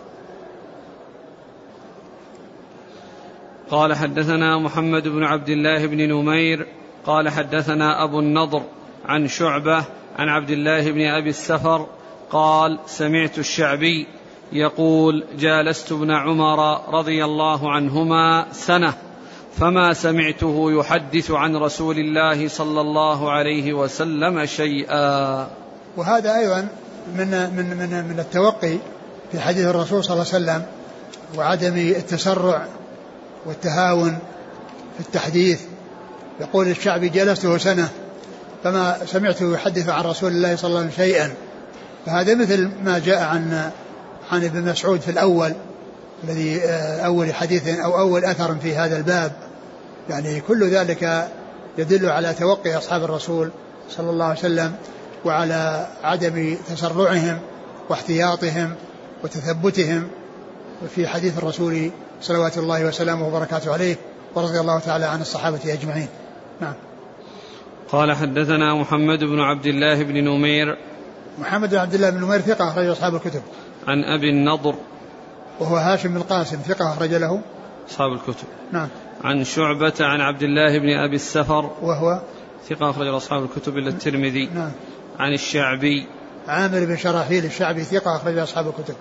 قال حدثنا محمد بن عبد الله بن نمير قال حدثنا أبو النضر عن شعبة عن عبد الله بن أبي السفر قال سمعت الشعبي يقول جالست ابن عمر رضي الله عنهما سنة فما سمعته يحدث عن رسول الله صلى الله عليه وسلم شيئا. وهذا أيضا من التوقي في حديث الرسول صلى الله عليه وسلم وعدم التسرع والتهاون في التحديث. يقول الشعبي جلسته سنة فما سمعته يحدث عن رسول الله صلى الله عليه وسلم شيئا، فهذا مثل ما جاء عن ابن مسعود في الأول الذي أول حديث أو أول أثر في هذا الباب. يعني كل ذلك يدل على توقي أصحاب الرسول صلى الله عليه وسلم وعلى عدم تسرعهم واحتياطهم وتثبتهم في حديث الرسول صلوات الله وسلامه وبركاته عليه، ورضي الله تعالى عن الصحابة أجمعين. نعم. قال حدثنا محمد بن عبد الله بن نمير. محمد بن عبد الله بن نمير ثقة أخرج أصحاب الكتب. عن أبي النضر وهو هاشم بن القاسم ثقة أخرج له أصحاب الكتب. نعم. عن شعبة عن عبد الله بن أبي السفر وهو ثقة أخرج أصحاب الكتب إلا الترمذي. نعم. عن الشعبي عامر بن شراحيل الشعبي ثقة أخرج أصحاب الكتب.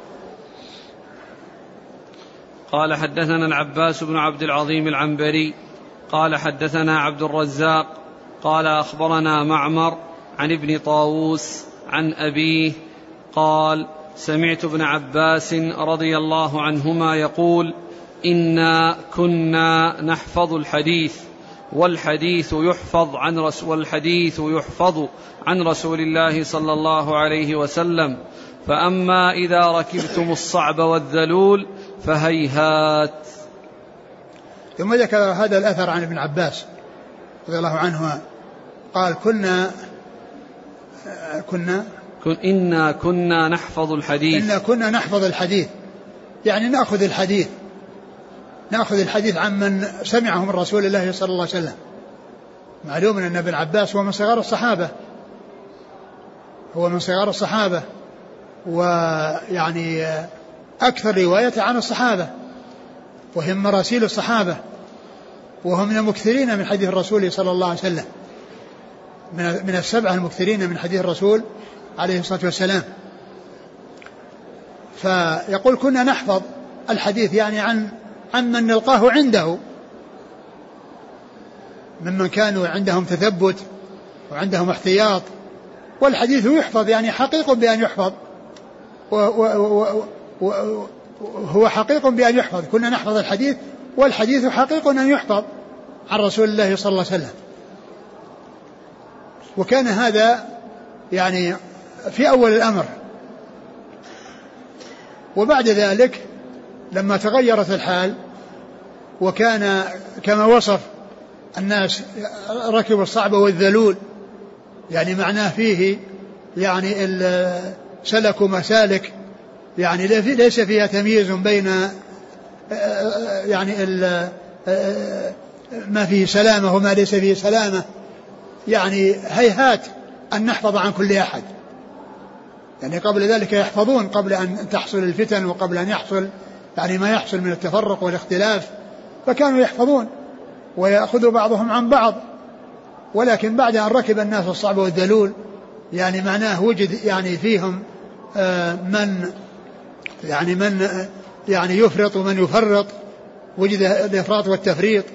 قال حدثنا العباس بن عبد العظيم العنبري قال حدثنا عبد الرزاق قال أخبرنا معمر عن ابن طاووس عن أبيه قال سمعت ابن عباس رضي الله عنهما يقول إنا كنا نحفظ الحديث والحديث يحفظ عن رسول الله صلى الله عليه وسلم، فأما إذا ركبتم الصعب والذلول فهيهات. ثم ذكر هذا الأثر عن ابن عباس رضي الله عنهما قال إنا كنا نحفظ الحديث. إنا كنا نحفظ الحديث يعني نأخذ الحديث عمن سمعه من رسول الله صلى الله عليه وسلم. معلوم أن ابن عباس هو من صغار الصحابة ويعني أكثر رواية عن الصحابة وهم مراسيل الصحابة وهم من المكثرين من حديث الرسول صلى الله عليه وسلم، من السبعة المكثرين من حديث الرسول عليه الصلاة والسلام. فيقول كنا نحفظ الحديث يعني عن من نلقاه عنده ممن كانوا عندهم تثبت وعندهم احتياط، والحديث يحفظ يعني حقيق بأن يحفظ وهو حقيق بأن يحفظ. كنا نحفظ الحديث والحديث حقيق أن يحفظ عن رسول الله صلى الله عليه وسلم. وكان هذا يعني في أول الأمر، وبعد ذلك لما تغيرت الحال وكان كما وصف الناس ركبوا الصعب والذلول، يعني معناه فيه يعني سلكوا مسالك يعني ليس فيها تمييز بين يعني ما فيه سلامة وما ليس فيه سلامة، يعني هيهات أن نحفظ عن كل أحد. يعني قبل ذلك يحفظون قبل أن تحصل الفتن وقبل أن يحصل يعني ما يحصل من التفرق والاختلاف، فكانوا يحفظون ويأخذوا بعضهم عن بعض. ولكن بعد أن ركب الناس الصعب والذلول يعني معناه وجد يعني فيهم من يفرط ومن يفرط، وجد الإفراط والتفريط.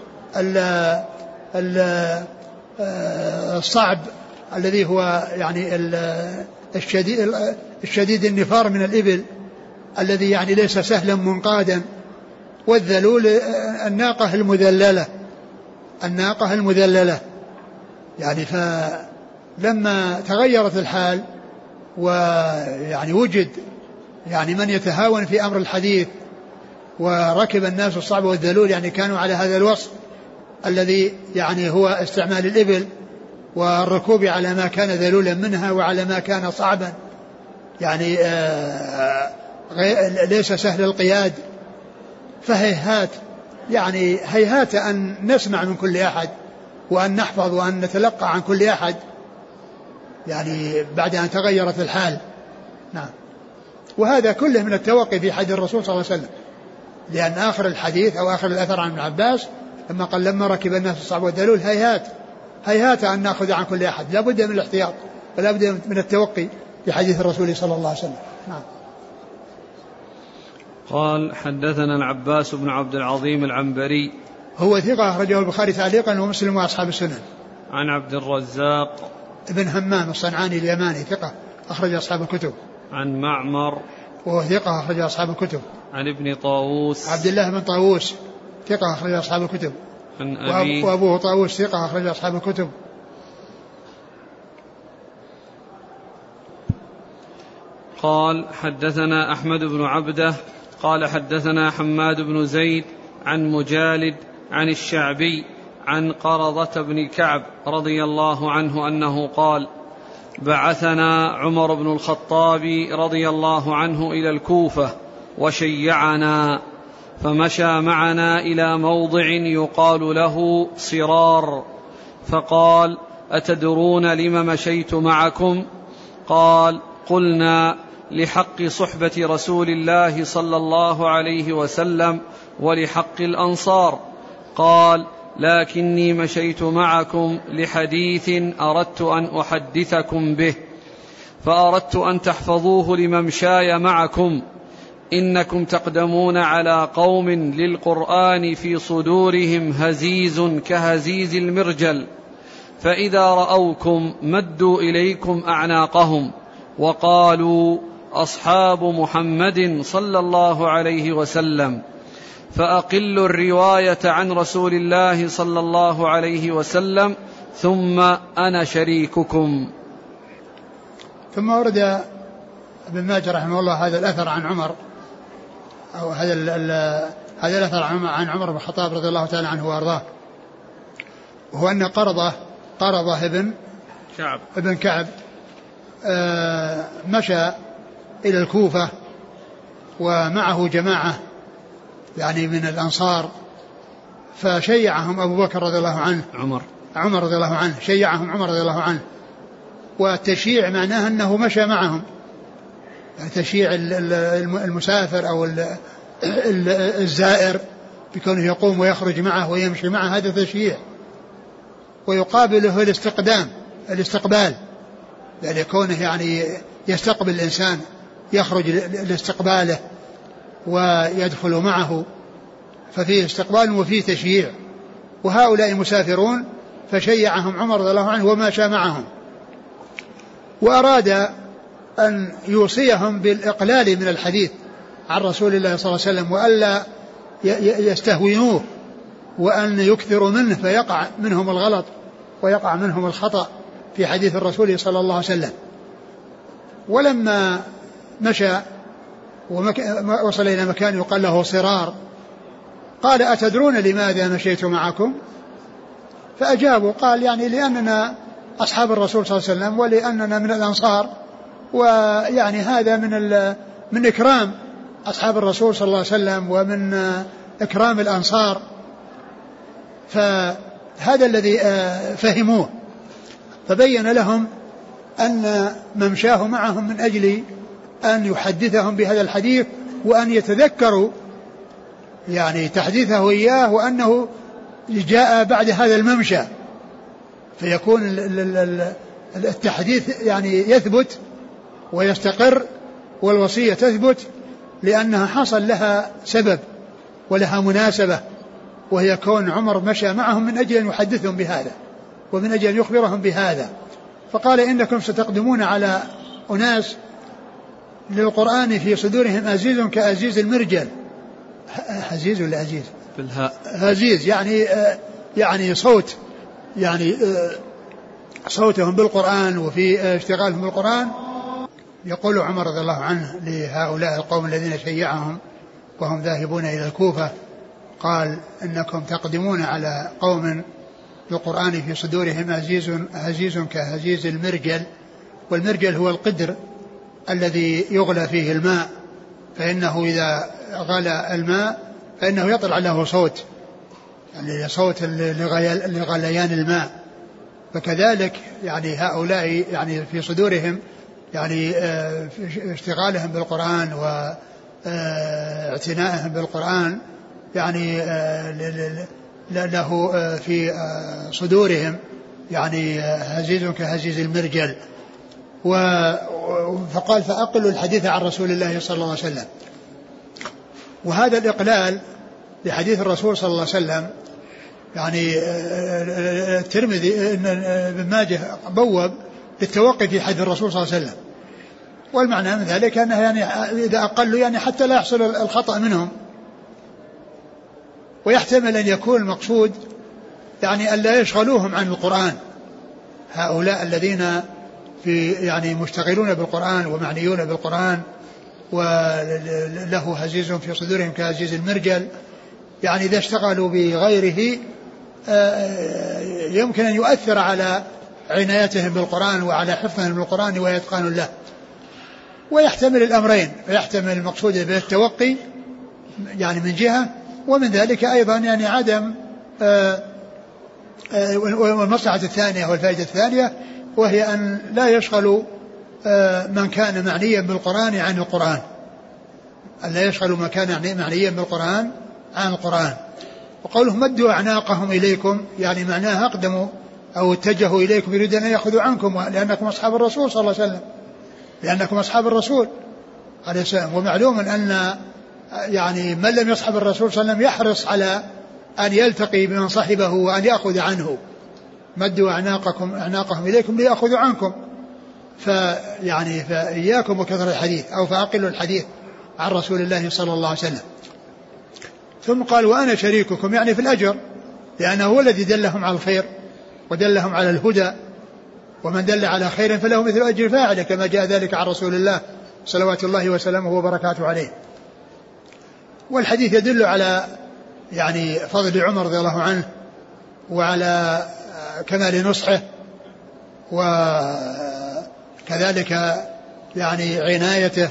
الصعب الذي هو يعني الشديد النفار من الإبل الذي يعني ليس سهلا منقادا. والذلول الناقة المذللة يعني. فلما تغيرت الحال ويعني وجد يعني من يتهاون في أمر الحديث، وركب الناس الصعب والذلول، يعني كانوا على هذا الوصف الذي يعني هو استعمال الإبل والركوب على ما كان ذلولا منها وعلى ما كان صعبا، يعني ليس سهل القياد. فهيهات يعني هيهات أن نسمع من كل أحد وأن نحفظ وأن نتلقى عن كل أحد يعني بعد أن تغيرت الحال. نعم. وهذا كله من التوقي في حديث الرسول صلى الله عليه وسلم، لأن آخر الحديث أو آخر الأثر عن ابن عباس لما قال لما ركب الناس الصعب والذلول هيهات أن نأخذ عن كل أحد، لا بد من الاحتياط ولا بد من التوقي في حديث الرسول صلى الله عليه وسلم. نعم. قال حدثنا العباس بن عبد العظيم العنبري، هو ثقة أخرجه البخاري تعليقا ومسلم وأصحاب السنن. عن عبد الرزاق ابن همام الصنعاني اليماني ثقة أخرج أصحاب الكتب. عن معمر وهو ثقة أخرج أصحاب الكتب. عن ابن طاووس عبد الله بن طاووس ثقة أخرج أصحاب الكتب. عن أبي وأبوه طاووس ثقة أخرج أصحاب الكتب. قال حدثنا أحمد بن عبده قال حدثنا حماد بن زيد عن مجالد عن الشعبي عن قرضة بن كعب رضي الله عنه أنه قال بعثنا عمر بن الخطاب رضي الله عنه إلى الكوفة وشيعنا، فمشى معنا إلى موضع يقال له صرار، فقال أتدرون لم مشيت معكم؟ قال قلنا لحق صحبة رسول الله صلى الله عليه وسلم ولحق الأنصار. قال لكني مشيت معكم لحديث أردت أن أحدثكم به، فأردت أن تحفظوه لممشاي معكم، إنكم تقدمون على قوم للقرآن في صدورهم هزيز كهزيز المرجل، فإذا رأوكم مدوا إليكم أعناقهم وقالوا أصحاب محمد صلى الله عليه وسلم، فأقلوا الرواية عن رسول الله صلى الله عليه وسلم ثم أنا شريككم. ثم ورد ابن ماجه رحمه الله هذا الأثر عن عمر، أو هذا الأثر عن عمر بن الخطاب رضي الله تعالى عنه وأرضاه، وهو أن قرضة ابن كعب مشى إلى الكوفة ومعه جماعة يعني من الأنصار، فشيعهم أبو بكر رضي الله عنه عمر رضي الله عنه، شيعهم عمر رضي الله عنه. والتشييع معناه أنه مشى معهم، يعني تشييع المسافر أو الزائر بكونه يقوم ويخرج معه ويمشي معه، هذا تشييع. ويقابله الاستقبال، يعني كونه يعني يستقبل الإنسان، يخرج لاستقباله ويدخل معه، ففيه استقبال وفيه تشييع. وهؤلاء مسافرون فشيعهم عمر رضي الله عنه وماشى معهم، وأراد أن يوصيهم بالإقلال من الحديث عن رسول الله صلى الله عليه وسلم، وألا يستهونوه، وأن يكثروا منه فيقع منهم الغلط ويقع منهم الخطأ في حديث الرسول صلى الله عليه وسلم. ولما مشى وصل إلى مكان يقال له صرار، قال أتدرون لماذا مشيت معكم؟ فأجابوا، قال يعني لأننا أصحاب الرسول صلى الله عليه وسلم ولأننا من الأنصار، ويعني هذا من إكرام أصحاب الرسول صلى الله عليه وسلم ومن إكرام الأنصار. فهذا الذي فهموه، فبين لهم أن ممشاه معهم من أجل أن يحدثهم بهذا الحديث، وأن يتذكروا يعني تحديثه إياه، وأنه جاء بعد هذا الممشى، فيكون التحديث يعني يثبت ويستقر والوصية تثبت لأنها حصل لها سبب ولها مناسبة، وهي كون عمر مشى معهم من أجل أن يحدثهم بهذا ومن أجل أن يخبرهم بهذا. فقال إنكم ستقدمون على أناس للقرآن في صدورهم أزيز كأزيز المرجل. هزيز ولا أزيز؟ بالهاء. هزيز يعني صوت، يعني صوتهم بالقرآن وفي اشتغالهم بالقرآن. يقول عمر رضي الله عنه لهؤلاء القوم الذين شيعهم وهم ذاهبون إلى الكوفة، قال إنكم تقدمون على قوم بالقرآن في صدورهم هزيز كهزيز المرجل. والمرجل هو القدر الذي يغلى فيه الماء، فإنه إذا غلى الماء فإنه يطلع له صوت، يعني صوت لغليان الماء. فكذلك يعني هؤلاء يعني في صدورهم يعني اشتغالهم بالقرآن واعتنائهم بالقرآن يعني له في صدورهم يعني هزيز كهزيز المرجل. فقال فأقلوا الحديث عن رسول الله صلى الله عليه وسلم. وهذا الإقلال لحديث الرسول صلى الله عليه وسلم يعني الترمذي ابن ماجه بوب للتوقي في حديث الرسول صلى الله عليه وسلم، والمعنى من ذلك أنه يعني إذا أقلوا يعني حتى لا يحصل الخطأ منهم. ويحتمل أن يكون المقصود يعني ألا يشغلوهم عن القرآن، هؤلاء الذين في يعني مشتغلون بالقرآن ومعنيون بالقرآن وله هزيز في صدورهم كهزيز المرجل، يعني إذا اشتغلوا بغيره يمكن أن يؤثر على عنايتهم بالقرآن وعلى حفظهم بالقرآن ويتقان له. ويحتمل الأمرين، فيحتمل المقصود بالتوقي يعني من جهة، ومن ذلك أيضا يعني عدم والمصلحة الثانية والفائدة الثانية، وهي أن لا يشغلوا من كان معنيا بالقرآن عن القرآن، أن لا يشغلوا من كان معنيا بالقرآن عن القرآن. وقوله مدوا أعناقهم إليكم يعني معناها أقدموا أو اتجهوا إليكم يريدون أن يأخذوا عنكم، لأنكم أصحاب الرسول صلى الله عليه وسلم، لأنكم أصحاب الرسول عليه السلام. ومعلوم أن يعني من لم يصحب الرسول صلى الله عليه وسلم يحرص على أن يلتقي بمن صحبه وأن يأخذ عنه. مدوا أعناقهم إليكم ليأخذوا عنكم، فيعني فإياكم وكثر الحديث أو فأقلوا الحديث عن رسول الله صلى الله عليه وسلم. ثم قال وأنا شريككم يعني في الأجر، لأنه هو الذي دلهم على الخير ودلهم على الهدى، ومن دل على خير فله مثل أجر فاعله، كما جاء ذلك عن رسول الله صلوات الله وسلامه وبركاته عليه. والحديث يدل على يعني فضل عمر رضي الله عنه وعلى كمال نصحه، وكذلك يعني عنايته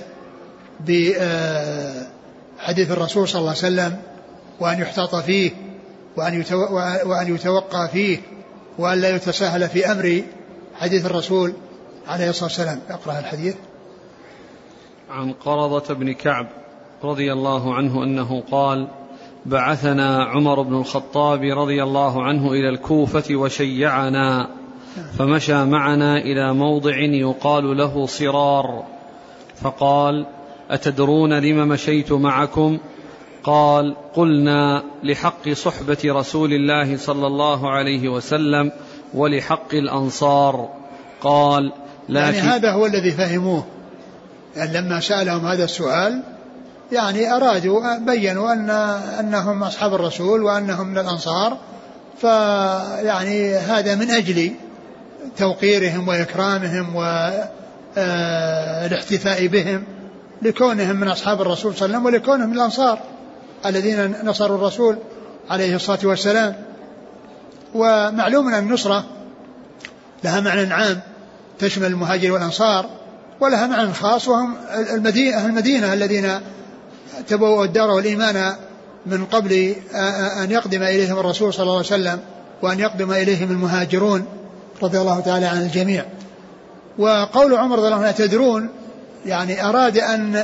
بحديث الرسول صلى الله عليه وسلم، وأن يحتاط فيه وأن يتوقع فيه، وأن لا يتساهل في أمر حديث الرسول عليه الصلاة والسلام. أقرأ الحديث. عن قرظة بن كعب رضي الله عنه أنه قال بعثنا عمر بن الخطاب رضي الله عنه إلى الكوفة وشيعنا، فمشى معنا إلى موضع يقال له صرار، فقال أتدرون لم مشيت معكم؟ قال قلنا لحق صحبة رسول الله صلى الله عليه وسلم ولحق الأنصار. قال يعني هذا هو الذي فهموه، يعني لما سألهم هذا السؤال يعني أرادوا بيّنوا أنهم أصحاب الرسول وأنهم من الأنصار، فيعني هذا من أجل توقيرهم وإكرامهم والاحتفاء بهم لكونهم من أصحاب الرسول صلى الله عليه وسلم ولكونهم من الأنصار الذين نصروا الرسول عليه الصلاة والسلام. ومعلوم أن النصرة لها معنى عام تشمل المهاجر والأنصار، ولها معنى خاص وهم المدينة الذين تبوأوا الدار والإيمان من قبل أن يقدم إليهم الرسول صلى الله عليه وسلم وأن يقدم إليهم المهاجرون رضي الله تعالى عن الجميع. وقول عمر رضي الله عنه تدرون يعني أراد أن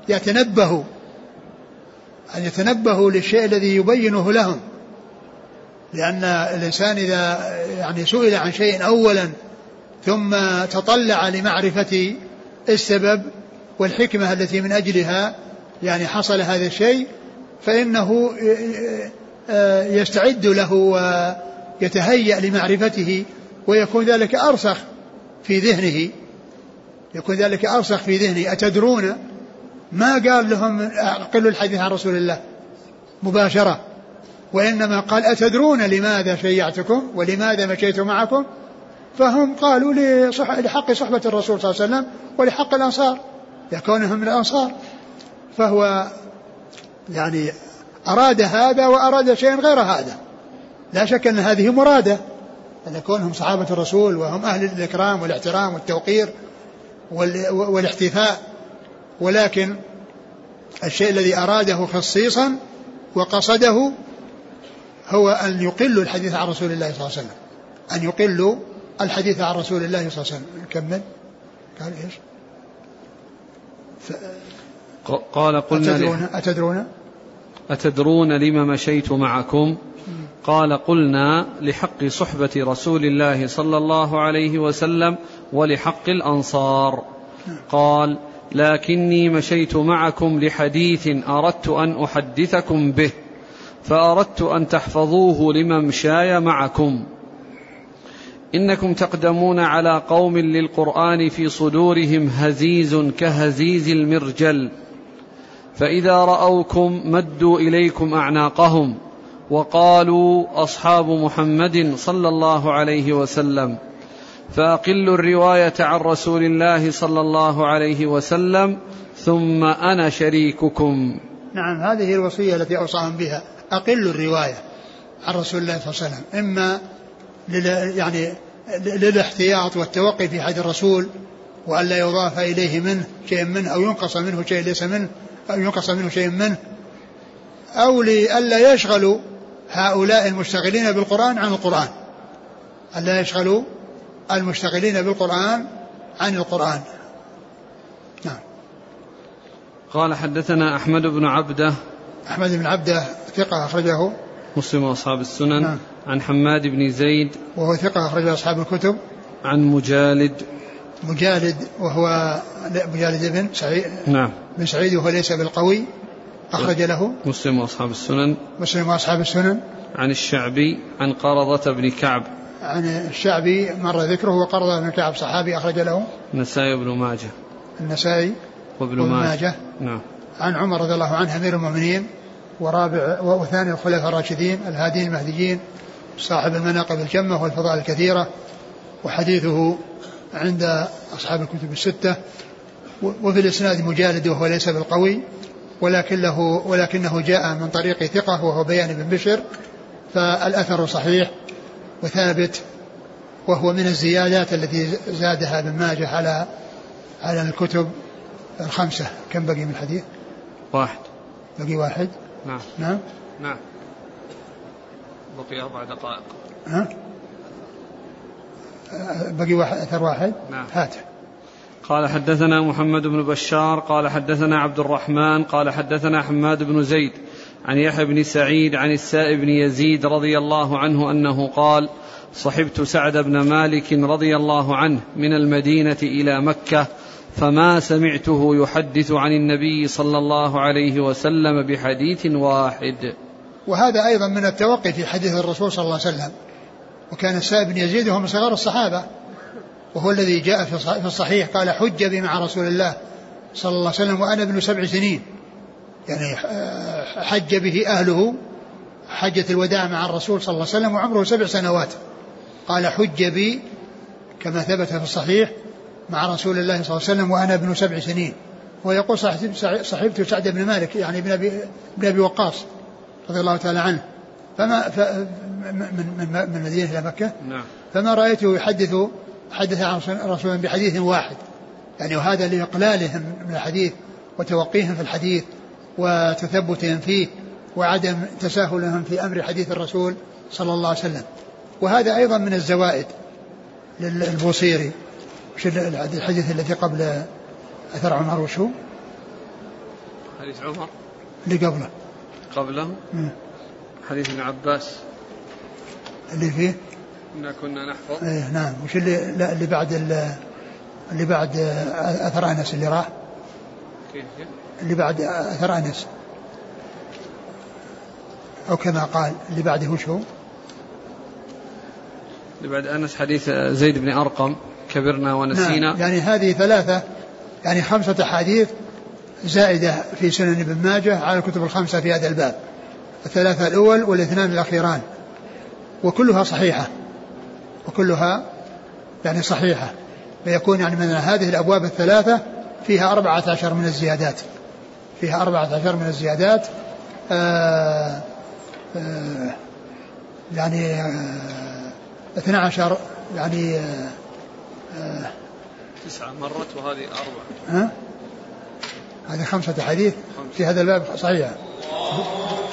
يتنبهوا للشيء الذي يبينه لهم، لأن الإنسان إذا يعني سئل عن شيء أولا ثم تطلع لمعرفة السبب والحكمة التي من أجلها يعني حصل هذا الشيء، فإنه يستعد له ويتهيأ لمعرفته، ويكون ذلك أرسخ في ذهنه، أتدرون، ما قال لهم أقلوا الحديث عن رسول الله مباشرة، وإنما قال أتدرون لماذا شيعتكم ولماذا مشيت معكم؟ فهم قالوا لحق صحبة الرسول صلى الله عليه وسلم ولحق الأنصار، يكونهم من الأنصار. فهو يعني أراد هذا وأراد شيئا غير هذا، لا شك أن هذه مرادة، أن يكونهم صحابة الرسول وهم أهل الإكرام والاحترام والتوقير والاحتفاء، ولكن الشيء الذي أراده خصيصا وقصده هو أن يقلوا الحديث عن رسول الله صلى الله عليه وسلم، أن يقلوا الحديث عن رسول الله صلى الله عليه وسلم. نكمل. قال إيش؟ قال قلنا أتدرون لما مشيت معكم؟ قال قلنا لحق صحبة رسول الله صلى الله عليه وسلم ولحق الأنصار. قال لكني مشيت معكم لحديث أردت أن أحدثكم به، فأردت أن تحفظوه لممشاي معكم. إنكم تقدمون على قوم للقرآن في صدورهم هزيز كهزيز المرجل، فإذا رأوكم مدوا إليكم أعناقهم وقالوا أصحاب محمد صلى الله عليه وسلم، فأقلوا الرواية عن رسول الله صلى الله عليه وسلم ثم أنا شريككم. نعم، هذه الوصية التي أوصاهم بها، أقلوا الرواية عن رسول الله صلى الله عليه وسلم، إما يعني للاحتياط والتوقي في حد الرسول، وألا يضاف إليه منه شيء منه، أو ينقص منه شيء ليس منه، أو ينقص منه شيء منه، أو لألا يشغلوا هؤلاء المشتغلين بالقرآن عن القرآن، ألا يشغلوا المشتغلين بالقرآن عن القرآن. نعم. قال حدثنا أحمد بن عبده ثقة أخرجه مسلم وأصحاب السنن. نعم. عن حماد بن زيد وهو ثقة أخرجه أصحاب الكتب. عن مجالد وهو مجالد بن سعيد. نعم. بن سعيد وهو ليس بالقوي، أخرج له مسلم وأصحاب السنن. عن الشعبي عن قرضة بن كعب. عن الشعبي مر ذكره، وقرضة بن كعب صحابي، أخرج له النسائي وابن ماجه. نعم. عن عمر رضي الله عنه أمير المؤمنين وثاني الخلفاء الراشدين الهادين المهديين، صاحب المناقب الجمة والفضائل الكثيرة، وحديثه عند أصحاب الكتب الستة. وفي الإسناد مجالد وهو ليس بالقوي، ولكنه جاء من طريق ثقة وهو بيان بن بشر، فالأثر صحيح وثابت، وهو من الزيادات التي زادها ابن ماجه على الكتب الخمسة. كم بقي من الحديث؟ بقي واحد. نعم. بقي 4 دقائق. بقي أثر واحد. نعم. هاته. قال حدثنا محمد بن بشار قال حدثنا عبد الرحمن قال حدثنا حماد بن زيد عن يحيى بن سعيد عن السائب بن يزيد رضي الله عنه أنه قال صحبت سعد بن مالك رضي الله عنه من المدينة إلى مكة، فما سمعته يحدث عن النبي صلى الله عليه وسلم بحديث واحد. وهذا أيضا من التوقي في حديث الرسول صلى الله عليه وسلم. وكان السائب بن يزيد وهو من صغار الصحابة، وهو الذي جاء في الصحيح قال حج بي مع رسول الله صلى الله عليه وسلم وأنا ابن 7 سنين، يعني حج به أهله حجة الوداع مع الرسول صلى الله عليه وسلم وعمره 7 سنوات. قال حج بي كما ثبت في الصحيح مع رسول الله صلى الله عليه وسلم وأنا ابن 7 سنين. ويقول صحبت سعد بن مالك يعني ابن أبي وقاص رضي الله تعالى عنه، من مدينة إلى مكة. نعم. فما رأيته حدث عن رسول بحديث واحد، يعني وهذا لإقلالهم من الحديث وتوقيهم في الحديث وتثبتهم فيه وعدم تساهلهم في أمر حديث الرسول صلى الله عليه وسلم. وهذا أيضا من الزوائد للبوصيري. وش الحديث الذي قبل أثر عمر؟ وشو حديث عمر اللي قبله حديث ابن عباس اللي فيه كنا نحفظ. نعم. وش اللي بعد أثر أنس اللي راح؟ اللي بعد أثر أنس، أو كما قال اللي بعده وش هو؟ اللي بعد أنس حديث زيد بن أرقم كبرنا ونسينا. نعم. يعني هذه ثلاثة، يعني 5 أحاديث زائدة في سنن ابن ماجه على الكتب الخمسة في هذا الباب، 3 الأول والاثنان الأخيران، وكلها صحيحة، وكلها يعني صحيحة، فيكون يعني من هذه الأبواب 3 فيها 14 من الزيادات، فيها 14 من الزيادات. يعني 12 يعني 9 مرت وهذه 4. هذه 5 أحاديث في هذا الباب صحيحة.